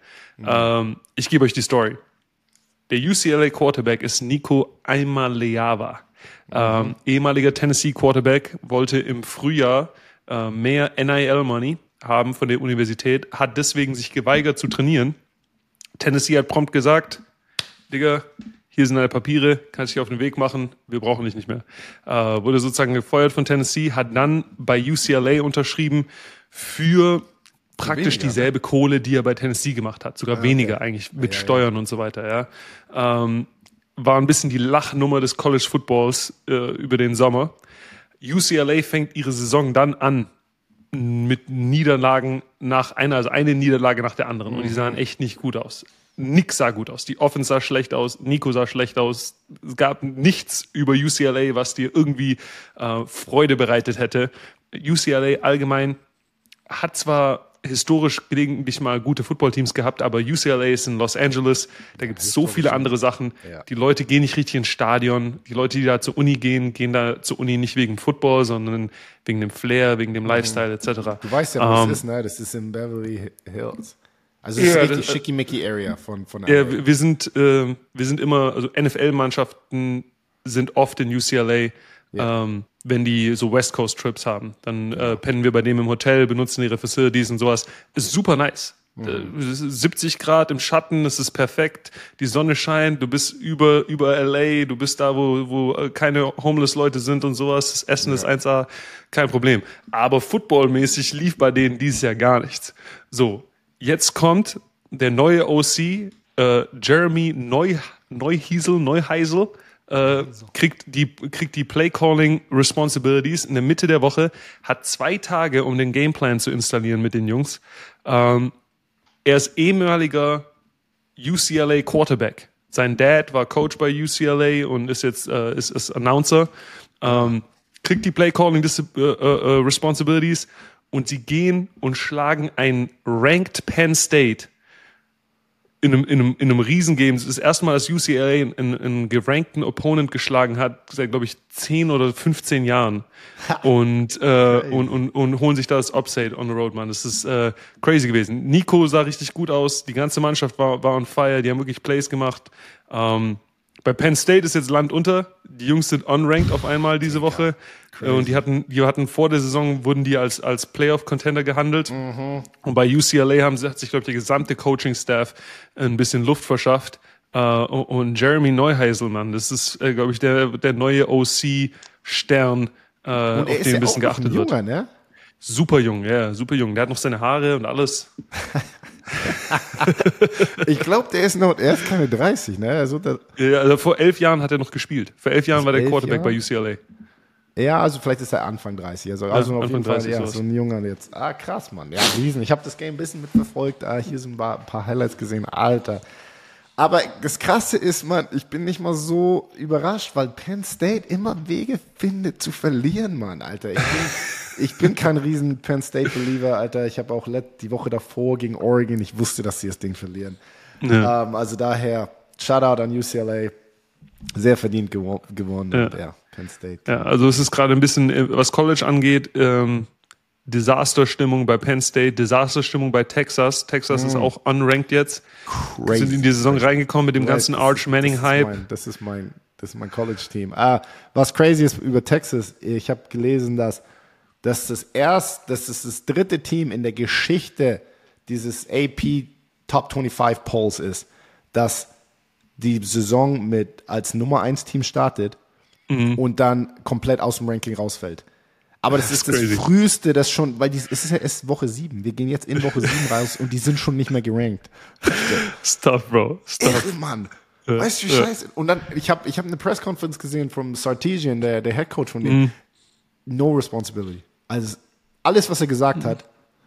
Ich gebe euch die Story. Der UCLA Quarterback ist Nico Iamaleava. Ehemaliger Tennessee Quarterback, wollte im Frühjahr mehr NIL-Money haben von der Universität, hat deswegen sich geweigert zu trainieren. Tennessee hat prompt gesagt, Digga, hier sind deine Papiere, kannst dich auf den Weg machen, wir brauchen dich nicht mehr. Wurde sozusagen gefeuert von Tennessee, hat dann bei UCLA unterschrieben für praktisch weniger, dieselbe Kohle, die er bei Tennessee gemacht hat. Sogar weniger eigentlich, mit Steuern und so weiter. Ja. War ein bisschen die Lachnummer des College Footballs über den Sommer. UCLA fängt ihre Saison dann an mit Niederlagen eine Niederlage nach der anderen. Und die sahen echt nicht gut aus. Nix sah gut aus. Die Offense sah schlecht aus, Nico sah schlecht aus. Es gab nichts über UCLA, was dir irgendwie Freude bereitet hätte. UCLA allgemein hat zwar historisch gelegentlich mal gute Footballteams gehabt, aber UCLA ist in Los Angeles, da gibt es so viele andere Sachen. Ja. Die Leute gehen nicht richtig ins Stadion. Die Leute, die da zur Uni gehen da zur Uni nicht wegen Football, sondern wegen dem Flair, wegen dem Lifestyle etc. Du weißt ja, wo das ist, ne? Das ist in Beverly Hills. Also es ist richtig schickimicki-Area von ja, wir sind immer, also NFL-Mannschaften sind oft in UCLA, wenn die so West Coast Trips haben. Dann pennen wir bei dem im Hotel, benutzen ihre Facilities und sowas. Ist super nice. 70 Grad im Schatten, es ist perfekt. Die Sonne scheint, du bist über LA, du bist da, wo keine Homeless-Leute sind und sowas. Das Essen ist 1A, kein Problem. Aber footballmäßig lief bei denen dieses Jahr gar nichts. So, jetzt kommt der neue OC, Jeremy Neuheisel, kriegt die Play-Calling Responsibilities in der Mitte der Woche, hat 2 Tage, um den Gameplan zu installieren mit den Jungs. Er ist ehemaliger UCLA Quarterback. Sein Dad war Coach bei UCLA und ist jetzt ist Announcer. Kriegt die Play-Calling Responsibilities und sie gehen und schlagen ein Ranked Penn State in einem Riesengame. Das ist das erste Mal, dass UCLA einen gerankten Opponent geschlagen hat, seit, glaube ich, 10 oder 15 Jahren. Und holen sich da das Upside on the road, man. Das ist crazy gewesen. Nico sah richtig gut aus. Die ganze Mannschaft war on fire. Die haben wirklich Plays gemacht. Bei Penn State ist jetzt Land unter. Die Jungs sind unranked auf einmal diese Woche. Und die hatten vor der Saison, wurden die als Playoff-Contender gehandelt. Und bei UCLA hat sich, glaube ich, der gesamte Coaching-Staff ein bisschen Luft verschafft. Und Jeremy Neuheisel, Mann, das ist, glaube ich, der neue OC-Stern, auf den ein bisschen geachtet wird. Junger, ne? Super jung, ja, super jung. Der hat noch seine Haare und alles. Ich glaube, der ist keine 30, ne? Also vor 11 Jahren hat er noch gespielt. Vor 11 Jahren war der Quarterback bei UCLA. Ja, also vielleicht ist er Anfang 30. Also auf jeden Fall, so ein Junger jetzt. Krass, Mann. Ja, riesen. Ich habe das Game ein bisschen mitverfolgt. Hier sind ein paar Highlights gesehen. Alter. Aber das Krasse ist, ich bin nicht mal so überrascht, weil Penn State immer Wege findet zu verlieren, Mann, Alter. Ich bin kein riesen Penn State-Believer, Alter. Ich habe auch die Woche davor gegen Oregon, ich wusste, dass sie das Ding verlieren. Ja. Also daher, Shoutout an UCLA. Sehr verdient gewonnen. Ja. Und, Penn State. Ja, also es ist gerade ein bisschen, was College angeht, Desasterstimmung bei Penn State, Desasterstimmung bei Texas. Texas ist auch unranked jetzt. Crazy. Sind in die Saison reingekommen mit dem ganzen Arch Manning-Hype. Das ist mein College-Team. Was crazy ist über Texas, ich habe gelesen, dass das das dritte Team in der Geschichte dieses AP Top 25 Polls ist, das die Saison als Nummer 1 Team startet und dann komplett aus dem Ranking rausfällt. Aber das ist das Früheste, das schon, weil es ist ja erst Woche 7. Wir gehen jetzt in Woche 7 raus und die sind schon nicht mehr gerankt. Stuff, Bro. Stuff. Ey, Mann. Weißt du, wie scheiße? Und dann, ich hab eine Pressconference gesehen von Sarkisian, der Head Coach von denen. No responsibility. Also, alles, was er gesagt hat,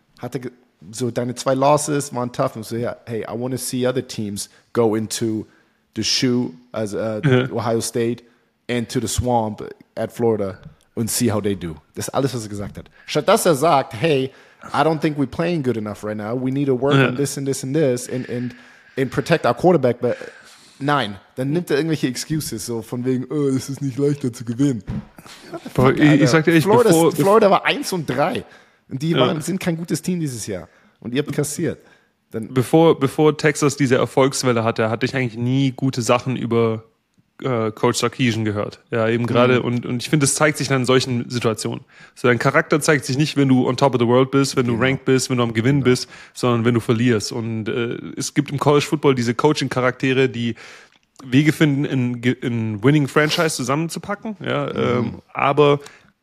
so, deine 2 Losses waren tough. Und so, ja, hey, I want to see other teams go into the shoe, as Ohio State, and to the swamp at Florida. Und see how they do. Das ist alles, was er gesagt hat. Statt dass er sagt, hey, I don't think we're playing good enough right now. We need to work on this and this and this and protect our quarterback. But nein, dann nimmt er irgendwelche Excuses, so von wegen, es ist nicht leichter zu gewinnen. Fuck, ich sag dir echt, Florida war 1-3. Und die sind kein gutes Team dieses Jahr. Und ihr habt kassiert. Bevor Texas diese Erfolgswelle hatte ich eigentlich nie gute Sachen über Coach Sarkisian gehört. Ja, eben gerade. Und ich finde, es zeigt sich dann in solchen Situationen. So, dein Charakter zeigt sich nicht, wenn du on top of the world bist, wenn du ranked bist, wenn du am Gewinnen bist, sondern wenn du verlierst. Und es gibt im College Football diese Coaching-Charaktere, die Wege finden, in Winning Franchise zusammenzupacken. Ja, aber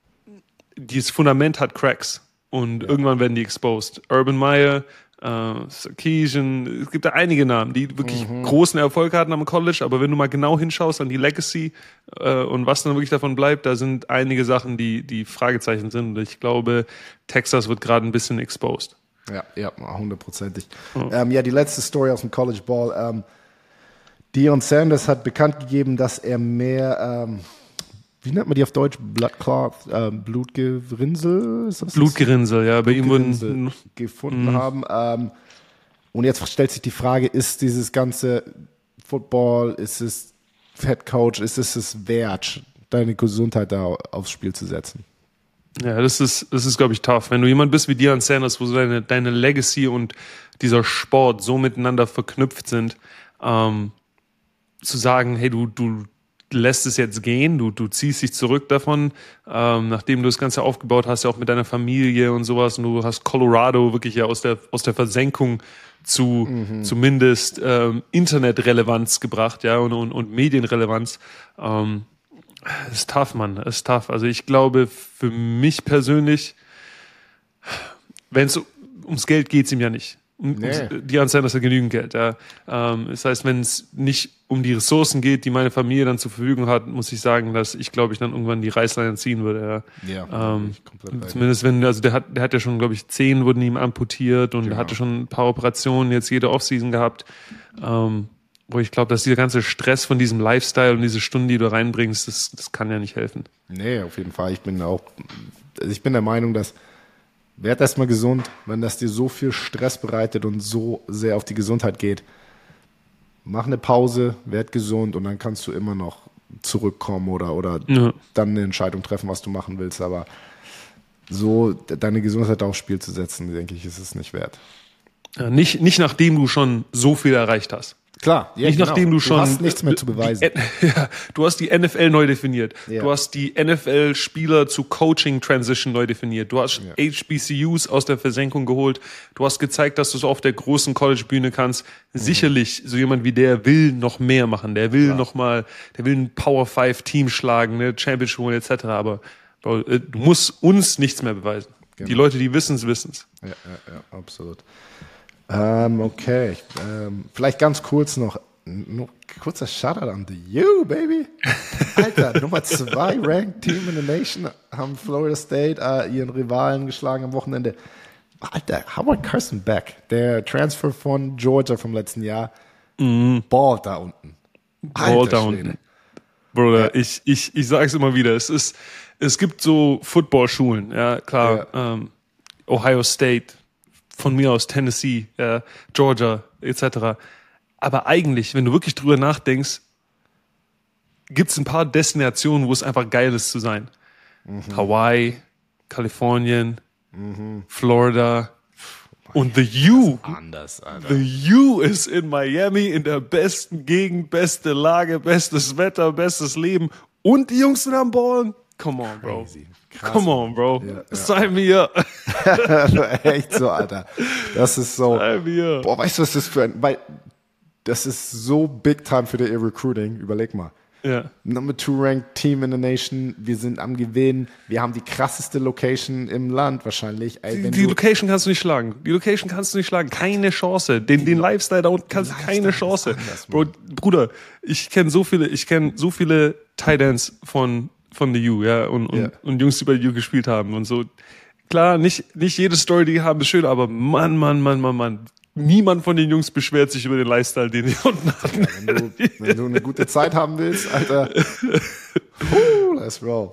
dieses Fundament hat Cracks. Und irgendwann werden die exposed. Urban Meyer, Sarkisian, es gibt da einige Namen, die wirklich großen Erfolg hatten am College, aber wenn du mal genau hinschaust an die Legacy und was dann wirklich davon bleibt, da sind einige Sachen, die Fragezeichen sind. Und ich glaube, Texas wird gerade ein bisschen exposed. Ja, 100%. Die letzte Story aus dem College Ball. Deion Sanders hat bekannt gegeben, dass er mehr wie nennt man die auf Deutsch? Blutgerinnsel? Blutgerinnsel, ja. Bei ihm wurden gefunden haben. Und jetzt stellt sich die Frage, ist dieses ganze Football, ist es Head Coach, ist es wert, deine Gesundheit da aufs Spiel zu setzen? Ja, das ist glaube ich, tough. Wenn du jemand bist wie Deion Sanders, wo so deine Legacy und dieser Sport so miteinander verknüpft sind, zu sagen, hey, du lässt es jetzt gehen, du ziehst dich zurück davon, nachdem du das Ganze aufgebaut hast, ja auch mit deiner Familie und sowas, und du hast Colorado wirklich ja aus der Versenkung zu zumindest Internetrelevanz gebracht, ja, und Medienrelevanz. Ist tough, Mann, ist tough. Also ich glaube, für mich persönlich, wenn es ums Geld geht's ihm ja nicht. Deion Sanders hat genügend Geld. Ja. Das heißt, wenn es nicht um die Ressourcen geht, die meine Familie dann zur Verfügung hat, muss ich sagen, dass ich, glaube ich, dann irgendwann die Reißleine ziehen würde. Ja. Zumindest der hat ja schon, glaube ich, 10 wurden ihm amputiert und hatte schon ein paar Operationen jetzt jede Offseason gehabt. Wo ich glaube, dass dieser ganze Stress von diesem Lifestyle und diese Stunden, die du reinbringst, das kann ja nicht helfen. Nee, auf jeden Fall. Ich bin der Meinung, dass werd erstmal gesund, wenn das dir so viel Stress bereitet und so sehr auf die Gesundheit geht. Mach eine Pause, werd gesund und dann kannst du immer noch zurückkommen oder dann eine Entscheidung treffen, was du machen willst. Aber so deine Gesundheit aufs Spiel zu setzen, denke ich, ist es nicht wert. Ja, nicht nachdem du schon so viel erreicht hast. Klar, ja, nicht nachdem du hast nichts mehr zu beweisen. Du hast die NFL neu definiert. Ja. Du hast die NFL-Spieler zu Coaching-Transition neu definiert. Du hast HBCUs aus der Versenkung geholt. Du hast gezeigt, dass du es auf der großen College-Bühne kannst. Sicherlich, so jemand wie der will noch mehr machen. Der will der will ein Power-5-Team schlagen, ne, Championship holen etc. Aber du musst uns nichts mehr beweisen. Genau. Die Leute, die wissen's. Ja, absolut. Okay, vielleicht ganz kurz noch kurzer Shoutout an the U, baby. Alter, Nummer 2 Ranked Team in the Nation haben Florida State ihren Rivalen geschlagen am Wochenende. Alter, Howard Carson Beck, der Transfer von Georgia vom letzten Jahr, Ball da unten. Ball da unten. Bruder, ja. ich sag's immer wieder, es gibt so Football-Schulen, ja, klar, Ohio State, von mir aus Tennessee, Georgia, etc. Aber eigentlich, wenn du wirklich drüber nachdenkst, gibt's ein paar Destinationen, wo es einfach geil ist zu sein. Hawaii, Kalifornien, Florida und The U. Anders, Alter. The U ist in Miami in der besten Gegend, beste Lage, bestes Wetter, bestes Leben und die Jungs sind am Ballen. Come on, bro. Krass, come on, bro. Ja. Sign me up. Echt so, Alter. Das ist so. Sign me up. Boah, weißt du, was das für ein... Weil das ist so big time für der Recruiting. Überleg mal. Ja. Number 2 ranked Team in the Nation. Wir sind am Gewinnen. Wir haben die krasseste Location im Land wahrscheinlich. Ey, die Location kannst du nicht schlagen. Die Location kannst du nicht schlagen. Keine Chance. Den Lifestyle da unten kannst du keine Chance. Anders, Bro, Bruder, ich kenne so viele Tight Ends von The U, ja, und Jungs, die bei The U gespielt haben und so. Klar, nicht jede Story, die haben, ist schön, aber Mann. Niemand von den Jungs beschwert sich über den Lifestyle, den die unten hatten. Ja, wenn du eine gute Zeit haben willst, Alter. Let's roll.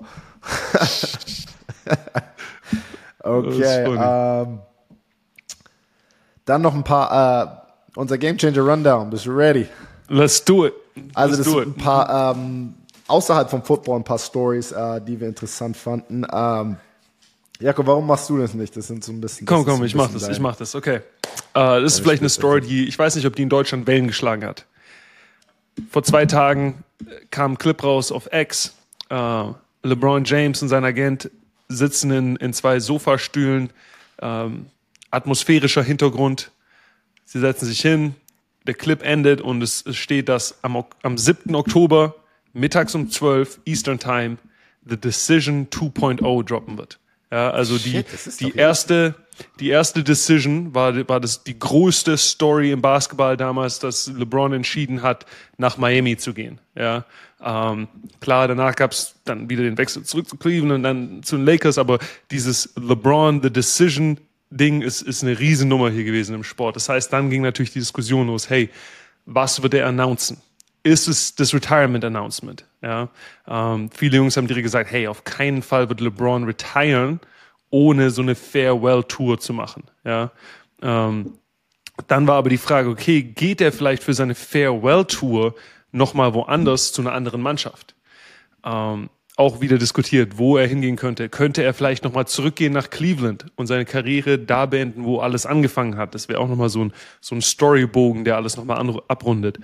Okay. Dann noch ein paar, unser Game Changer Rundown. Bist du ready? Let's do it. Also das sind ein paar, außerhalb vom Football ein paar Stories, die wir interessant fanden. Jakob, warum machst du das nicht? Das sind so ein bisschen... Komm, ich mach das, okay. Das ist vielleicht eine Story, ich weiß nicht, ob die in Deutschland Wellen geschlagen hat. Vor 2 Tagen kam ein Clip raus auf X. LeBron James und sein Agent sitzen in 2 Sofastühlen, atmosphärischer Hintergrund. Sie setzen sich hin, der Clip endet und es steht, dass am 7. Oktober, mittags um 12 Eastern Time, The Decision 2.0 droppen wird. Ja, also die erste Decision war die größte Story im Basketball damals, dass LeBron entschieden hat, nach Miami zu gehen. Ja, klar, danach gab es dann wieder den Wechsel zurück zu Cleveland und dann zu den Lakers, aber dieses LeBron The Decision Ding ist eine Riesennummer hier gewesen im Sport. Das heißt, dann ging natürlich die Diskussion los, hey, was wird er announcen? Ist es das Retirement-Announcement? Ja? Viele Jungs haben direkt gesagt, hey, auf keinen Fall wird LeBron retiren, ohne so eine Farewell-Tour zu machen. Ja? Dann war aber die Frage, okay, geht er vielleicht für seine Farewell-Tour nochmal woanders zu einer anderen Mannschaft? Auch wieder diskutiert, wo er hingehen könnte. Könnte er vielleicht nochmal zurückgehen nach Cleveland und seine Karriere da beenden, wo alles angefangen hat? Das wäre auch nochmal so ein Storybogen, der alles nochmal abrundet.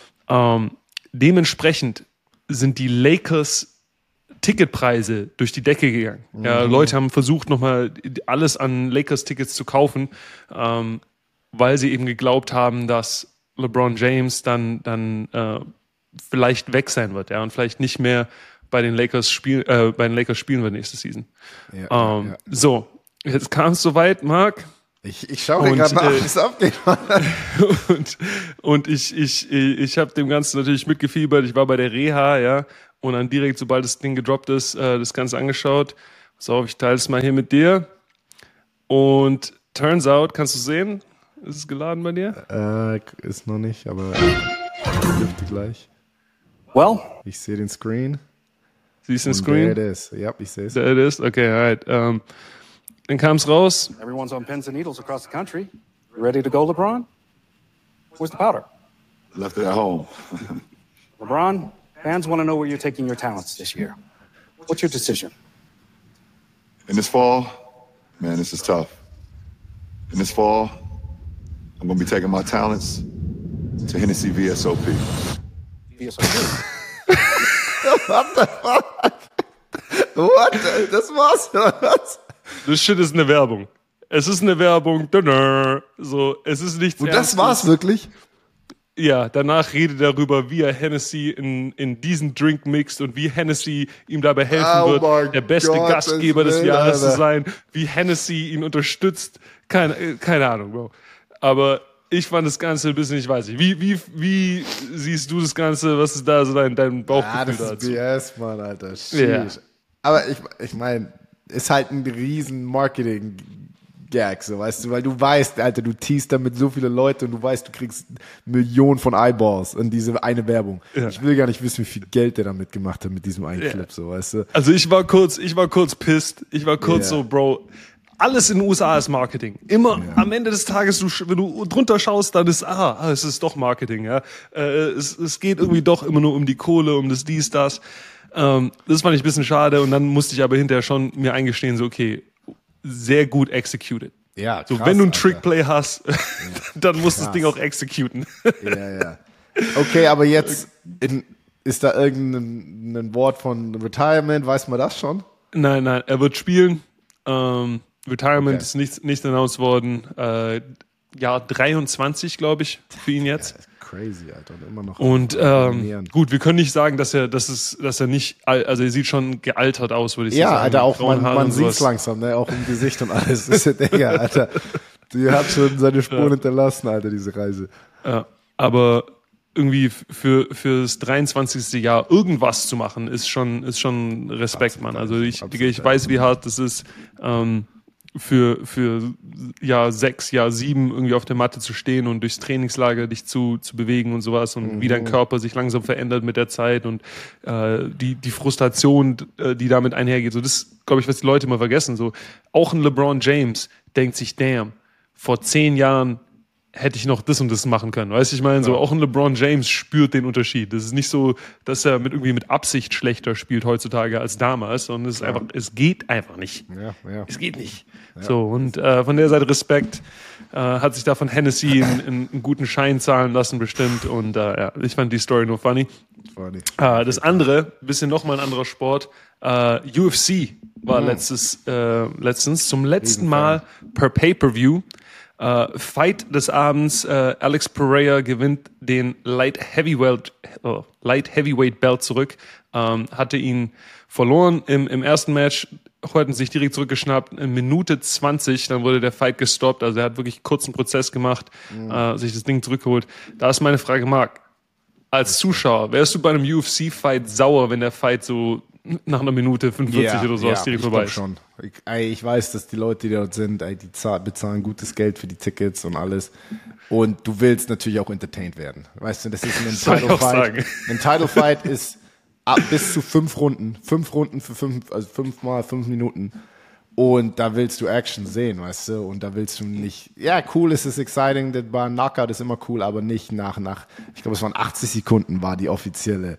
Dementsprechend sind die Lakers Ticketpreise durch die Decke gegangen. Ja, Leute haben versucht, nochmal alles an Lakers-Tickets zu kaufen, weil sie eben geglaubt haben, dass LeBron James dann vielleicht weg sein wird, ja, und vielleicht nicht mehr bei den Lakers spielen wird nächste Season. Ja. So, jetzt kam es soweit, Marc. Ich schaue mir gerade nach, wie es abgeht. und ich habe dem Ganzen natürlich mitgefiebert. Ich war bei der Reha, ja, und dann direkt, sobald das Ding gedroppt ist, das Ganze angeschaut. So, ich teile es mal hier mit dir. Und turns out, kannst du sehen? Ist es geladen bei dir? Ist noch nicht, aber dürfte gleich. Well? Ich sehe den Screen. Siehst du den Screen? There it is. Ja, ich sehe es. There it is. Okay, alright. Dann kam es raus. Everyone's on pins and needles across the country. You ready to go, LeBron? Where's the powder? Left it at home. LeBron, fans want to know where you're taking your talents this year. What's your decision? In this fall, man, this is tough. In this fall, I'm going to be taking my talents to Hennessy VSOP. VSOP? What the fuck? What? Das war's? Das Shit ist eine Werbung. Es ist eine Werbung. So, es ist nichts Und das war's wirklich? Ja, danach redet er darüber, wie er Hennessy in diesen Drink mixt und wie Hennessy ihm dabei helfen wird, der beste Gastgeber des Jahres zu sein, wie Hennessy ihn unterstüzt. Keine Ahnung, Bro. Aber ich fand das Ganze ein bisschen, ich weiß nicht, wie siehst du das Ganze? Was ist da so dein Bauchgefühl dazu? Das ist BS, Mann, Alter. Yeah. Aber ich meine, ist halt ein riesen Marketing-Gag Gag, so, weißt du, weil du weißt, Alter, du teast damit so viele Leute und du weißt, du kriegst Millionen von Eyeballs in diese eine Werbung. Ja. Ich will gar nicht wissen, wie viel Geld der damit gemacht hat mit diesem einen Clip, so, weißt du. Also ich war kurz pissed. Ich war kurz so, Bro, alles in den USA ist Marketing. Immer am Ende des Tages, wenn du drunter schaust, dann ist, es ist doch Marketing, ja. Es geht irgendwie doch immer nur um die Kohle, um das, dies, das. Das fand ich ein bisschen schade und dann musste ich aber hinterher schon mir eingestehen, so, okay, sehr gut executed. Ja, krass, so, wenn du ein Trickplay hast, dann musst du das Ding auch executen. Ja. Okay, aber jetzt ist da irgendein Wort von Retirement, weiß man das schon? Nein, er wird spielen. Retirement ist nicht announced worden. Jahr 23, glaube ich, für ihn jetzt. Crazy, Alter. Und immer noch. Und gut, wir können nicht sagen, dass er nicht, also er sieht schon gealtert aus, würde ich sagen. Ja, Alter, auch man sieht es langsam, ne? Auch im Gesicht und alles. Das ist ja Digga, Alter. Die hat schon seine Spuren hinterlassen, Alter, diese Reise. Ja, aber irgendwie fürs 23. Jahr irgendwas zu machen, ist schon Respekt, Mann. Also ich weiß, wie hart das ist, für Jahr 6, Jahr 7 irgendwie auf der Matte zu stehen und durchs Trainingslager dich zu bewegen und sowas und wie dein Körper sich langsam verändert mit der Zeit und die Frustration, die damit einhergeht. So, das, glaube ich, was die Leute immer vergessen. So, auch ein LeBron James denkt sich, damn, vor 10 Jahren hätte ich noch das und das machen können. Weißt du, ich meine, so auch ein LeBron James spürt den Unterschied. Das ist nicht so, dass er mit Absicht schlechter spielt heutzutage als damals, sondern es ist einfach, es geht einfach nicht. Ja. Es geht nicht. Ja. So, und von der Seite Respekt, hat sich da von Hennessy einen guten Schein zahlen lassen bestimmt und ich fand die Story nur funny. Das andere, bisschen nochmal ein anderer Sport, UFC war letztens zum letzten Mal per Pay-Per-View. Fight des Abends, Alex Pereira gewinnt den Light Heavyweight Belt zurück, hatte ihn verloren im ersten Match, hatten sich direkt zurückgeschnappt, in Minute 20, dann wurde der Fight gestoppt, also er hat wirklich kurzen Prozess gemacht, sich das Ding zurückgeholt. Da ist meine Frage, Marc, als Zuschauer, wärst du bei einem UFC-Fight sauer, wenn der Fight so nach einer Minute 45 oder so aus direkt vorbei ist? Schon. Ich weiß, dass die Leute, die dort sind, die bezahlen gutes Geld für die Tickets und alles. Und du willst natürlich auch entertained werden. Weißt du, das ist ein Title Fight. Ein Title Fight ist bis zu 5 Runden. 5 Runden für 5 mal 5 Minuten. Und da willst du Action sehen, weißt du? Und da willst du nicht, cool, es ist exciting, das war ein Knockout, ist immer cool, aber nicht nach, ich glaube, es waren 80 Sekunden, war die offizielle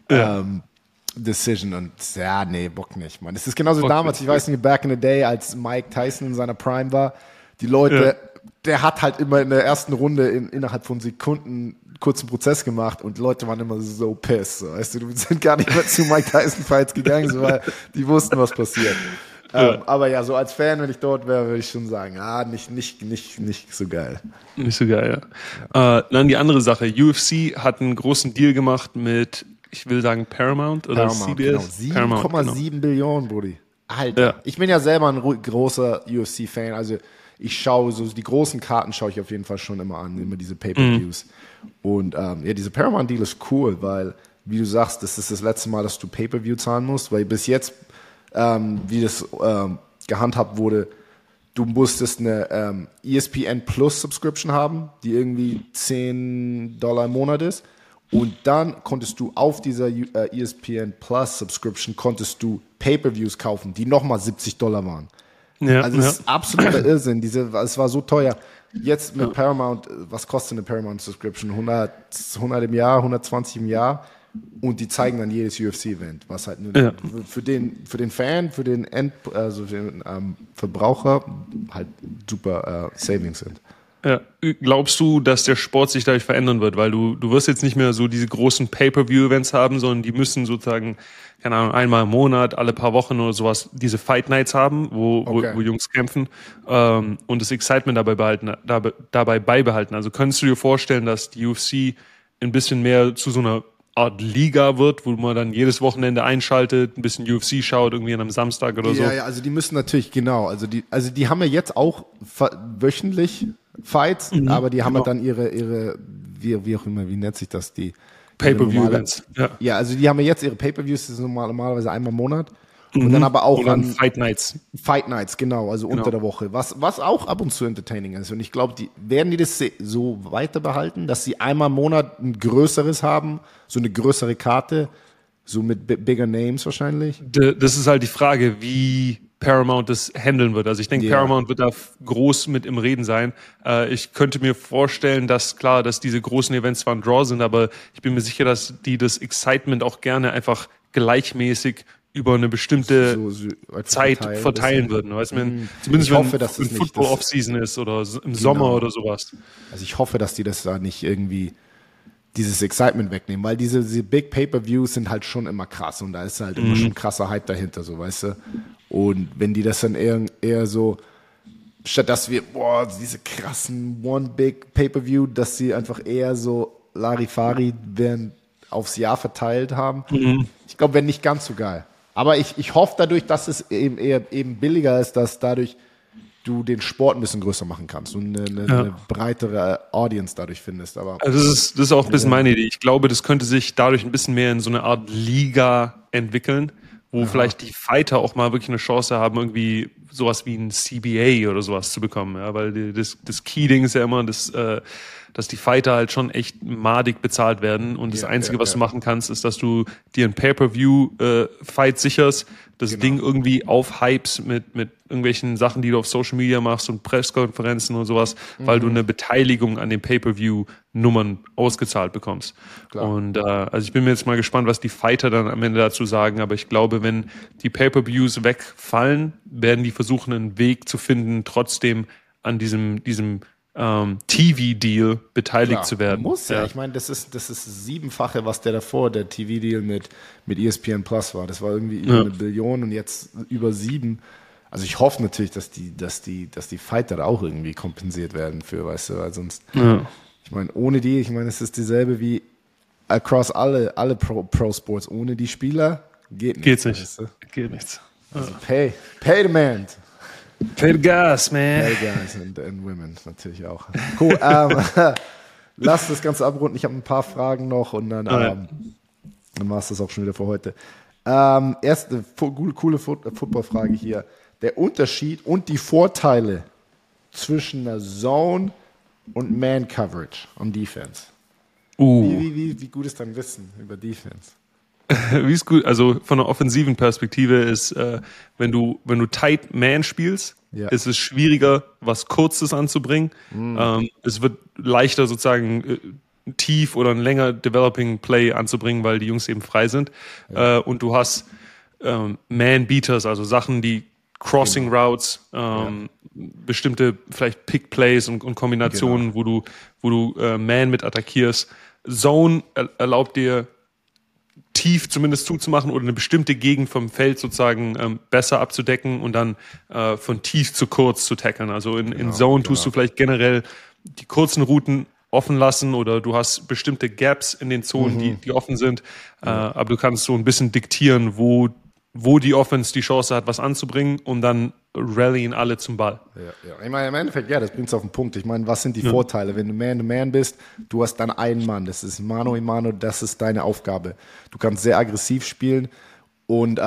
Decision und Bock nicht, Mann. Es ist genauso damals, ich weiß nicht, back in the day, als Mike Tyson in seiner Prime war, die Leute, der hat halt immer in der ersten Runde innerhalb von Sekunden kurzen Prozess gemacht und Leute waren immer so pissed, so, weißt du, sind gar nicht mehr zu Mike Tyson Fights gegangen, so, weil die wussten, was passiert. Aber ja, so als Fan, wenn ich dort wäre, würde ich schon sagen, nicht so geil. Nicht so geil, ja. Dann die andere Sache, UFC hat einen großen Deal gemacht mit, ich will sagen Paramount oder CBS. Genau. 7,7 Billionen, Brudi. Alter. Ja. Ich bin ja selber ein großer UFC-Fan, also ich schaue so die großen Karten schaue ich auf jeden Fall schon immer an, immer diese Pay-Per-Views. Und diese Paramount-Deal ist cool, weil, wie du sagst, das ist das letzte Mal, dass du Pay-Per-View zahlen musst, weil bis jetzt, wie das gehandhabt wurde, du musstest eine ESPN Plus Subscription haben, die irgendwie $10 im Monat ist. Und dann konntest du auf dieser ESPN Plus Subscription konntest du Pay-Per-Views kaufen, die nochmal $70 waren. Ja, also das ist absoluter Irrsinn. Es war so teuer. Jetzt mit Paramount, was kostet eine Paramount Subscription? 100 im Jahr, 120 im Jahr. Und die zeigen dann jedes UFC-Event, was halt für den Fan, für den Verbraucher halt super Savings sind. Ja. Glaubst du, dass der Sport sich dadurch verändern wird? Weil du wirst jetzt nicht mehr so diese großen Pay-Per-View-Events haben, sondern die müssen sozusagen, keine Ahnung, einmal im Monat, alle paar Wochen oder sowas, diese Fight Nights haben, wo Jungs kämpfen und das Excitement dabei beibehalten. Also könntest du dir vorstellen, dass die UFC ein bisschen mehr zu so einer Art Liga wird, wo man dann jedes Wochenende einschaltet, ein bisschen UFC schaut, irgendwie an einem Samstag oder so? Ja, also die müssen natürlich, genau, also die haben ja jetzt auch wöchentlich Fights, aber die haben ja dann ihre wie auch immer, wie nennt sich das, die Pay-Per-View-Events. Ja, also die haben ja jetzt ihre Pay-Per-Views, das ist normalerweise einmal im Monat Und dann aber auch an Fight Nights. Fight Nights, genau, also unter der Woche. Was auch ab und zu entertaining ist. Und ich glaube, werden die das so weiter behalten, dass sie einmal im Monat ein größeres haben, so eine größere Karte, so mit bigger Names wahrscheinlich? Das ist halt die Frage, wie Paramount das handeln wird. Also ich denke, Paramount wird da groß mit im Reden sein. Ich könnte mir vorstellen, dass diese großen Events zwar ein Draw sind, aber ich bin mir sicher, dass die das Excitement auch gerne einfach gleichmäßig über eine bestimmte Zeit verteilen würden. Weißt du, zumindest wenn Football Off-Season ist oder im Sommer oder sowas. Also ich hoffe, dass die das da nicht irgendwie dieses Excitement wegnehmen, weil diese Big Pay-Per-Views sind halt schon immer krass und da ist halt immer schon krasser Hype dahinter, so, weißt du. Und wenn die das dann eher so, statt dass wir, diese krassen One Big Pay-Per-View, dass sie einfach eher so Larifari aufs Jahr verteilt haben. Ich glaube, wäre nicht ganz so geil. Aber ich hoffe dadurch, dass es eben billiger ist, dass dadurch du den Sport ein bisschen größer machen kannst und eine breitere Audience dadurch findest. Aber also das ist auch ein bisschen meine Idee. Ich glaube, das könnte sich dadurch ein bisschen mehr in so eine Art Liga entwickeln, wo vielleicht die Fighter auch mal wirklich eine Chance haben, irgendwie sowas wie ein CBA oder sowas zu bekommen. Ja? Weil das Key-Ding ist ja immer, dass die Fighter halt schon echt madig bezahlt werden und das Einzige, was du machen kannst, ist, dass du dir ein Pay-Per-View-Fight sicherst, das Ding irgendwie aufhypst mit irgendwelchen Sachen, die du auf Social Media machst und Pressekonferenzen und sowas, weil du eine Beteiligung an den Pay-Per-View-Nummern ausgezahlt bekommst. Klar. Und also ich bin mir jetzt mal gespannt, was die Fighter dann am Ende dazu sagen, aber ich glaube, wenn die Pay-Per-Views wegfallen, werden die versuchen, einen Weg zu finden, trotzdem an diesem TV-Deal beteiligt zu werden. Muss ja. Ich meine, das ist siebenfache, was der TV-Deal mit ESPN Plus war. Das war irgendwie über 1 Billion und jetzt über 7. Also ich hoffe natürlich, dass die Fighter auch irgendwie kompensiert werden für, weißt du, weil sonst, ich meine, ohne die, es ist dieselbe wie across alle Pro-Sports. Ohne die Spieler geht nichts. Geht's nicht. Weißt du? Geht nichts. Also pay the man. Pay the guys, man. Pay the guys and women natürlich auch. Cool. Lass das Ganze abrunden. Ich habe ein paar Fragen noch und dann war es das auch schon wieder für heute. Erste coole Football-Frage hier. Der Unterschied und die Vorteile zwischen einer Zone und Man-Coverage und Defense. Wie gut ist dein Wissen über Defense? Wie ist gut? Also von der offensiven Perspektive ist, wenn du Tight Man spielst, ist es schwieriger, was Kurzes anzubringen. Es wird leichter sozusagen tief oder ein länger Developing Play anzubringen, weil die Jungs eben frei sind. Und du hast Man-Beaters, also Sachen, die Crossing Routes, bestimmte vielleicht Pick Plays und Kombinationen, wo du Man mit attackierst. Zone erlaubt dir tief zumindest zuzumachen oder eine bestimmte Gegend vom Feld sozusagen besser abzudecken und dann von tief zu kurz zu tackeln. Also in Zone tust du vielleicht generell die kurzen Routen offen lassen oder du hast bestimmte Gaps in den Zonen, die offen sind, aber du kannst so ein bisschen diktieren, wo die Offense die Chance hat, was anzubringen und dann rallyen alle zum Ball. Ja. Ich meine, im Endeffekt, das bringt es auf den Punkt. Ich meine, was sind die Vorteile? Wenn du Man-to-Man bist, du hast dann einen Mann, das ist Mano a Mano, das ist deine Aufgabe. Du kannst sehr aggressiv spielen und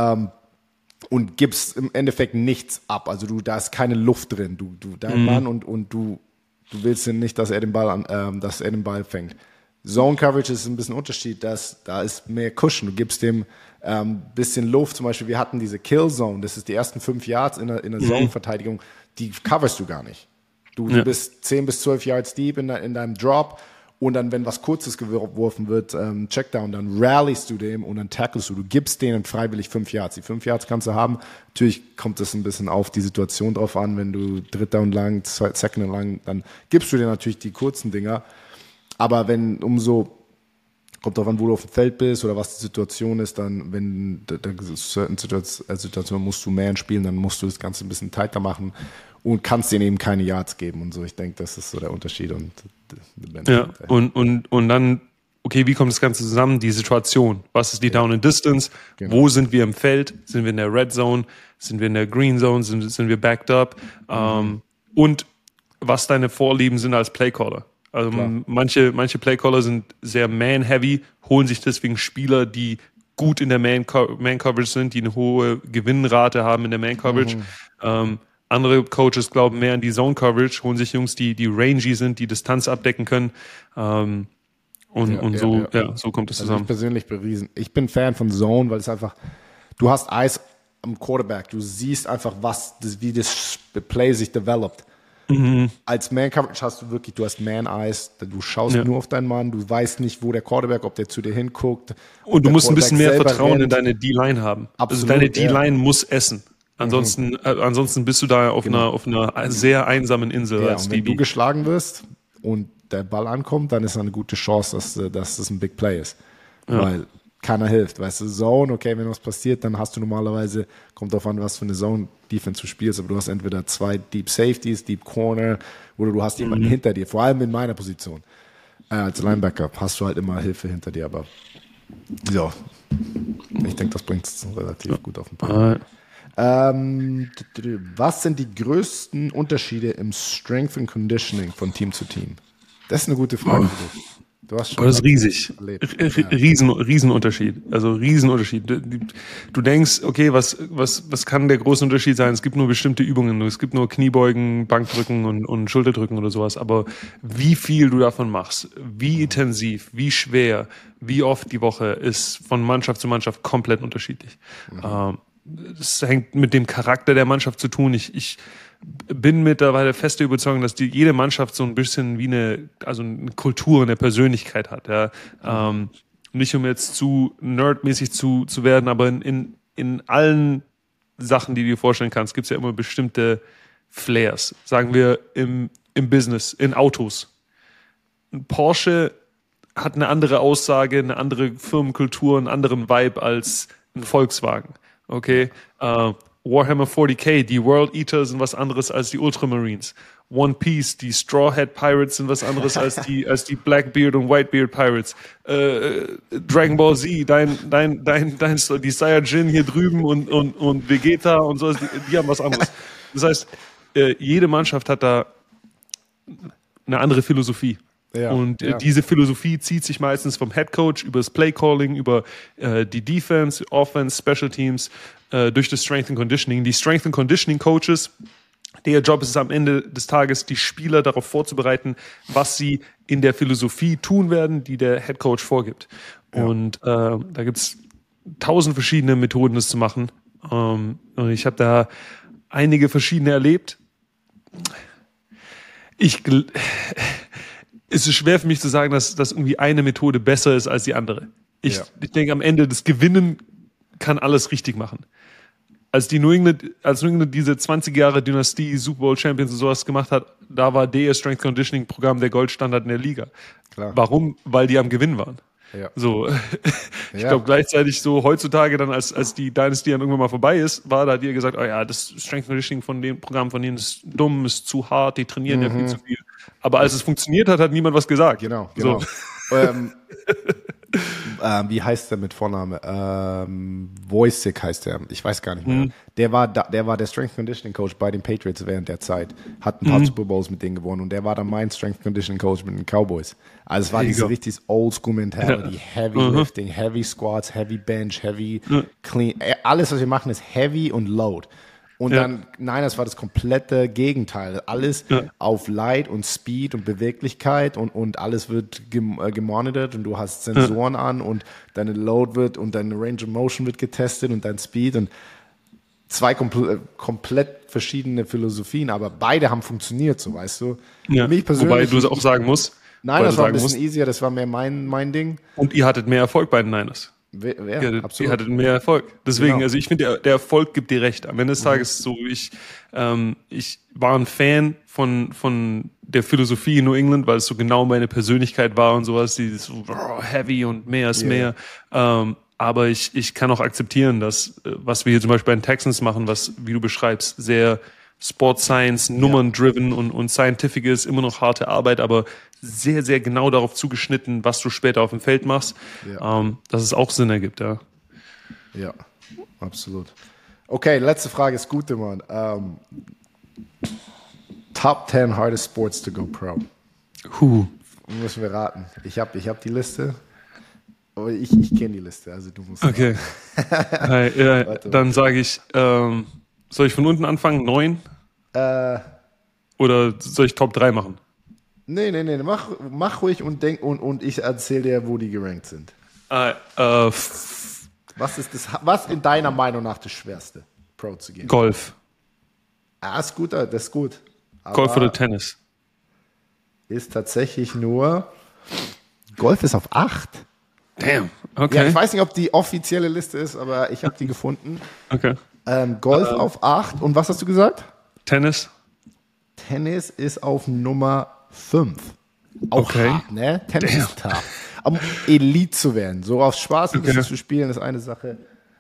gibst im Endeffekt nichts ab. Also da ist keine Luft drin. Dein Mann und du willst nicht, dass er den Ball fängt. Zone Coverage ist ein bisschen ein Unterschied, da ist mehr Cushion. Du gibst dem bisschen Luft. Zum Beispiel, wir hatten diese Kill Zone, das ist die ersten 5 Yards in der Zone-Verteidigung, die coverst du gar nicht. Du bist 10 bis 12 Yards deep in deinem Drop und dann, wenn was Kurzes geworfen wird, Checkdown, dann rallyst du dem und dann tacklest du. Du gibst denen freiwillig 5 Yards. Die 5 Yards kannst du haben. Natürlich kommt es ein bisschen auf die Situation drauf an, wenn du Dritter und lang, Second und lang, dann gibst du dir natürlich die kurzen Dinger. Aber kommt drauf an, wo du auf dem Feld bist oder was die Situation ist, dann, wenn certain Situation musst du Man spielen, dann musst du das Ganze ein bisschen tighter machen und kannst denen eben keine Yards geben und so. Ich denke, das ist so der Unterschied. Und dann, okay, wie kommt das Ganze zusammen? Die Situation. Was ist die Down and Distance? Genau. Wo sind wir im Feld? Sind wir in der Red Zone? Sind wir in der Green Zone? Sind wir backed up? Und was deine Vorlieben sind als Playcaller. Also manche Playcaller sind sehr man-heavy, holen sich deswegen Spieler, die gut in der Man-Coverage sind, die eine hohe Gewinnrate haben in der Man-Coverage. Andere Coaches glauben mehr an die Zone-Coverage, holen sich Jungs, die rangy sind, die Distanz abdecken können. So kommt es zusammen. Ich persönlich ich bin Fan von Zone, weil es einfach, du hast Eis am Quarterback, du siehst einfach, wie das Play sich developt. Als Man-Coverage hast du hast Man-Eyes, du schaust nur auf deinen Mann, du weißt nicht, wo der Quarterback, ob der zu dir hinguckt. Und du musst ein bisschen mehr Vertrauen in deine D-Line haben. Absolut, also deine D-Line muss essen. Ansonsten bist du da auf einer sehr einsamen Insel. Ja, und wenn du geschlagen wirst und der Ball ankommt, dann ist eine gute Chance, dass das ein Big Play ist. Ja. Weil keiner hilft. Weißt du, Zone, okay, wenn was passiert, dann hast du normalerweise, kommt drauf an, was für eine Zone-Defense du spielst, aber du hast entweder 2 Deep Safeties, Deep Corner, oder du hast jemanden hinter dir, vor allem in meiner Position. Als Linebacker hast du halt immer Hilfe hinter dir, aber ja, ich denke, das bringt es relativ gut auf den Punkt. Was sind die größten Unterschiede im Strength and Conditioning von Team zu Team? Das ist eine gute Frage für dich. Du hast schon das ist riesig. Riesenunterschied. Also Riesenunterschied. Du denkst, okay, was kann der große Unterschied sein? Es gibt nur bestimmte Übungen. Es gibt nur Kniebeugen, Bankdrücken und Schulterdrücken oder sowas. Aber wie viel du davon machst, wie intensiv, wie schwer, wie oft die Woche, ist von Mannschaft zu Mannschaft komplett unterschiedlich. Das hängt mit dem Charakter der Mannschaft zu tun. Ich bin mittlerweile fest der Überzeugung, dass jede Mannschaft so ein bisschen wie eine Kultur, eine Persönlichkeit hat. Ja. Nicht um jetzt zu nerdmäßig zu werden, aber in allen Sachen, die du dir vorstellen kannst, gibt es ja immer bestimmte Flairs. Sagen wir im Business, in Autos. Ein Porsche hat eine andere Aussage, eine andere Firmenkultur, einen anderen Vibe als ein Volkswagen. Okay, Warhammer 40k, die World Eaters sind was anderes als die Ultramarines. One Piece, die Straw Hat Pirates sind was anderes als die Blackbeard und Whitebeard Pirates. Dragon Ball Z, die Saiyajin hier drüben und Vegeta und so, die haben was anderes. Das heißt, jede Mannschaft hat da eine andere Philosophie. Ja, und diese Philosophie zieht sich meistens vom Head Coach über das Play Calling, über die Defense, Offense, Special Teams, durch das Strength and Conditioning. Die Strength and Conditioning Coaches, der Job ist es am Ende des Tages, die Spieler darauf vorzubereiten, was sie in der Philosophie tun werden, die der Head Coach vorgibt. Ja. Und da gibt's 1000 verschiedene Methoden, das zu machen. Und ich habe da einige verschiedene erlebt. Es ist schwer für mich zu sagen, dass irgendwie eine Methode besser ist als die andere. Ich denke, am Ende das Gewinnen kann alles richtig machen. Als New England diese 20 Jahre Dynastie, Super Bowl Champions und sowas gemacht hat, da war der Strength Conditioning Programm der Goldstandard in der Liga. Klar. Warum? Weil die am Gewinn waren. Ja. So, ich glaube gleichzeitig so heutzutage dann, als die Dynasty dann irgendwann mal vorbei ist, da hat ihr gesagt, oh ja, das Strength Conditioning von dem Programm von denen ist dumm, ist zu hart, die trainieren ja viel zu viel. Aber als es funktioniert hat, hat niemand was gesagt. Genau. So. Wie heißt der mit Vorname? Wojcik heißt der. Ich weiß gar nicht mehr. Der war der Strength Conditioning Coach bei den Patriots während der Zeit. Hat ein paar Super Bowls mit denen gewonnen. Und der war dann mein Strength Conditioning Coach mit den Cowboys. Also es war diese richtig Oldschool Mentality. Heavy Lifting, Heavy Squats, Heavy Bench, Heavy Clean. Alles, was wir machen, ist Heavy und Load. Und dann, das war das komplette Gegenteil. Alles auf Light und Speed und Beweglichkeit und alles wird gemonitort und du hast Sensoren an und deine Load wird und deine Range of Motion wird getestet und dein Speed und zwei komplett verschiedene Philosophien, aber beide haben funktioniert, so weißt du. Ja. Mich persönlich, wobei du es auch sagen musst. Nein, das war ein bisschen easier, das war mehr mein Ding. Und ihr hattet mehr Erfolg bei den Niners. Ihr hattet mehr Erfolg. Deswegen, also ich finde, der Erfolg gibt dir recht. Am Ende des Tages so, ich war ein Fan von der Philosophie in New England, weil es so genau meine Persönlichkeit war und sowas, dieses so heavy und mehr ist mehr. Aber ich kann auch akzeptieren, dass, was wir hier zum Beispiel bei den Texans machen, was, wie du beschreibst, sehr Sport Science, Nummern-driven und scientific ist, immer noch harte Arbeit, aber sehr, sehr genau darauf zugeschnitten, was du später auf dem Feld machst, dass es auch Sinn ergibt, ja. Ja, absolut. Okay, letzte Frage ist gute, Mann. Top 10 hardest sports to go pro. Müssen wir raten. Ich hab die Liste. Aber ich kenne die Liste, also du musst. Okay. Dann sage ich, soll ich von unten anfangen? 9? Oder soll ich Top 3 machen? Nee, mach ruhig und denk und ich erzähle dir, wo die gerankt sind. Was in deiner Meinung nach das Schwerste, Pro zu gehen? Golf. Ist gut, das ist gut. Aber Golf oder Tennis? Ist tatsächlich nur, Golf ist auf 8. Damn, okay. Ja, ich weiß nicht, ob die offizielle Liste ist, aber ich habe die gefunden. Okay. Golf auf 8. Und was hast du gesagt? Tennis? Tennis ist auf Nummer 5. Auch okay. Hart, ne? Tennis ist tough. Um Elite zu werden, so auf Spaß ein bisschen zu spielen, ist eine Sache.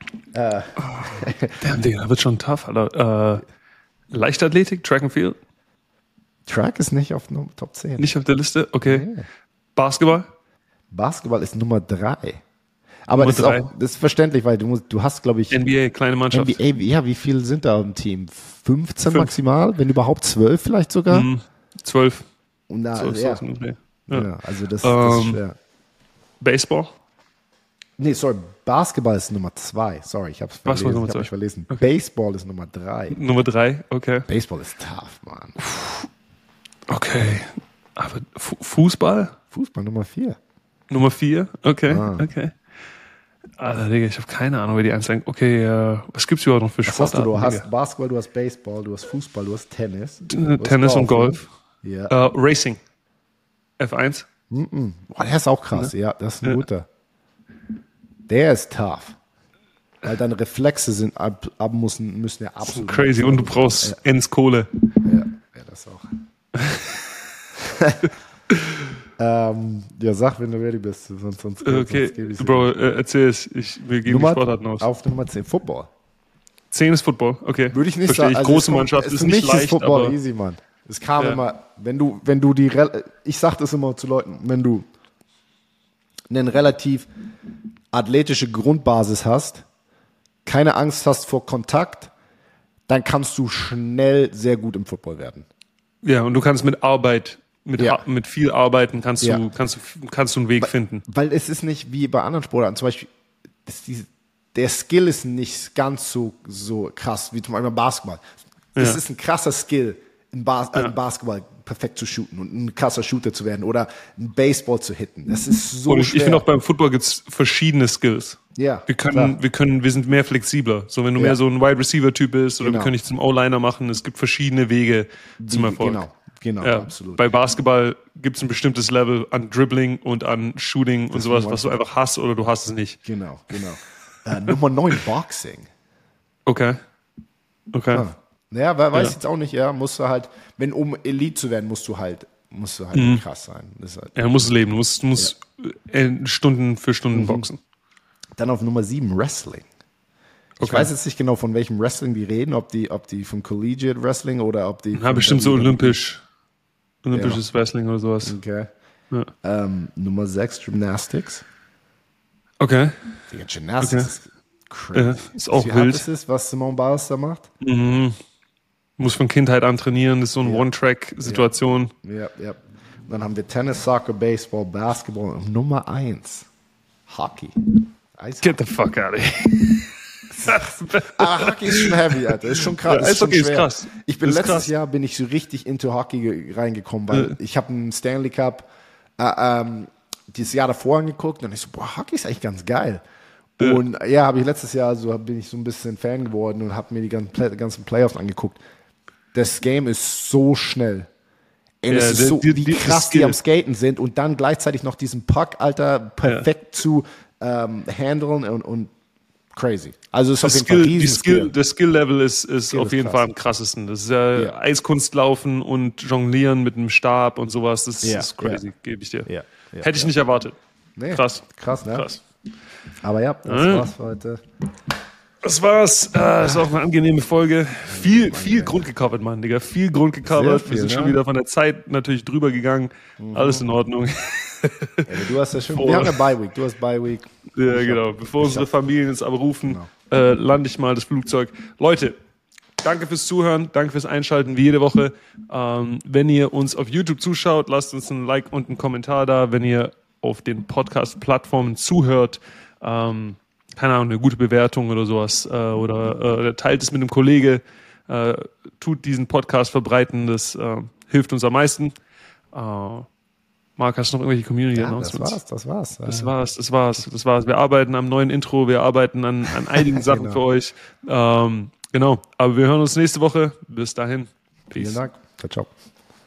Damn, Digga, da wird schon tough, Alter. Leichtathletik, Track and Field? Track ist nicht auf Top 10. Nicht auf der Liste? Okay. Nee. Basketball? Basketball ist Nummer 3. Aber das ist verständlich, weil du hast, glaube ich... NBA, kleine Mannschaft. NBA, ja, wie viele sind da im Team? 15 maximal? Wenn überhaupt 12 vielleicht sogar? 12. Und da, 12 ja, also das ist schwer. Baseball? Nee, sorry, Basketball ist Nummer 2. Sorry, ich habe es verlesen. Okay. Baseball ist Nummer 3. Nummer 3, okay. Baseball ist tough, Mann. Okay. Aber Fußball? Fußball Nummer 4. Nummer 4? Okay, okay. Alter, Digga, ich habe keine Ahnung, wer die einzelnen... Okay, was gibt's überhaupt noch für Sportarten? Du hast Basketball, du hast Baseball, du hast Fußball, du hast Tennis. Tennis und Golf. Ja. Racing. F1. Boah, der ist auch krass, ja, das ist ein guter. Der ist tough. Weil deine Reflexe sind müssen ja absolut... Crazy, und du brauchst Ends Kohle. Ja, das auch. Ja, sag, wenn du ready bist. Sonst okay, Bro, erzähl es. Wir geben die Sportarten aus. Auf Nummer 10, Football. 10 ist Football, okay. Würde ich nicht sagen. Also große Mannschaft ist nicht leicht, Football aber easy, Mann. Es kam immer, wenn du ich sag das immer zu Leuten, wenn du eine relativ athletische Grundbasis hast, keine Angst hast vor Kontakt, dann kannst du schnell sehr gut im Football werden. Ja, und du kannst mit Arbeit, mit viel Arbeiten kannst du einen Weg finden. Weil es ist nicht wie bei anderen Sportarten, zum Beispiel, der Skill ist nicht ganz so krass wie zum Beispiel Basketball. Es ist ein krasser Skill, im Basketball perfekt zu shooten und ein krasser Shooter zu werden oder ein Baseball zu hitten. Das ist so schwer. Ich finde auch beim Football gibt es verschiedene Skills. Ja, wir sind mehr flexibler. So, wenn du mehr so ein Wide Receiver Typ bist oder wir können dich zum O-Liner machen, es gibt verschiedene Wege zum Erfolg. Genau, absolut. Bei Basketball gibt es ein bestimmtes Level an Dribbling und an Shooting und sowas, was du einfach hast oder du hast es nicht. Genau. Nummer 9, Boxing. Okay. Naja, weiß ich jetzt auch nicht, musst du halt, um Elite zu werden, musst du halt krass sein. Das halt, du musst es leben, du musst Stunden für Stunden boxen. Dann auf Nummer 7, Wrestling. Ich weiß jetzt nicht genau, von welchem Wrestling die reden, ob die vom Collegiate Wrestling oder ob die... Ja, bestimmt so olympisches Wrestling oder sowas. Okay. Ja. Nummer 6, Gymnastics. Okay. Die Gymnastics ist crazy. Ist auch wild. Das ist, was Simone Biles da macht. Muss von Kindheit an trainieren, das ist so eine One-Track-Situation. Ja. Und dann haben wir Tennis, Soccer, Baseball, Basketball und Nummer 1, Hockey. Get the fuck out of here. Aber Hockey ist schon heavy, Alter. Ist schon krass. Eishockey ist krass. Letztes Jahr bin ich so richtig into Hockey reingekommen, weil ich habe einen Stanley Cup dieses Jahr davor angeguckt und ich so, Hockey ist eigentlich ganz geil. Und habe ich letztes Jahr bin ich so ein bisschen Fan geworden und habe mir die ganzen Playoffs angeguckt. Das Game ist so schnell. Es ist so, wie krass die am Skaten sind und dann gleichzeitig noch diesen Puck, Alter, perfekt zu handeln und crazy. Also es ist auf jeden Fall das Skill-Level ist auf jeden Fall am krassesten. Das ist Eiskunstlaufen und Jonglieren mit einem Stab und sowas. Das ist crazy, gebe ich dir. Hätte ich nicht erwartet. Nee, krass, ne? Krass. Aber das war's für heute. Das war's. Das ist auch eine angenehme Folge. Viel Grund gecovert, Mann, Digga. Viel Grund gecovert. Wir sind schon wieder von der Zeit natürlich drüber gegangen. Alles in Ordnung. Du hast ja schon. Wir haben ja Bye-Week. Du hast Bye-Week. Ja, genau. Bevor unsere Familien jetzt aber rufen, lande ich mal das Flugzeug. Leute, danke fürs Zuhören. Danke fürs Einschalten, wie jede Woche. Wenn ihr uns auf YouTube zuschaut, lasst uns ein Like und einen Kommentar da. Wenn ihr auf den Podcast-Plattformen zuhört, keine Ahnung, eine gute Bewertung oder sowas, oder teilt es mit einem Kollege, tut diesen Podcast verbreiten, das hilft uns am meisten. Marc, hast du noch irgendwelche Community-Announcements? Das war's. Das war's. Wir arbeiten am neuen Intro, wir arbeiten an einigen Sachen für euch. Genau, aber wir hören uns nächste Woche. Bis dahin. Peace. Vielen Dank. Ciao, ciao.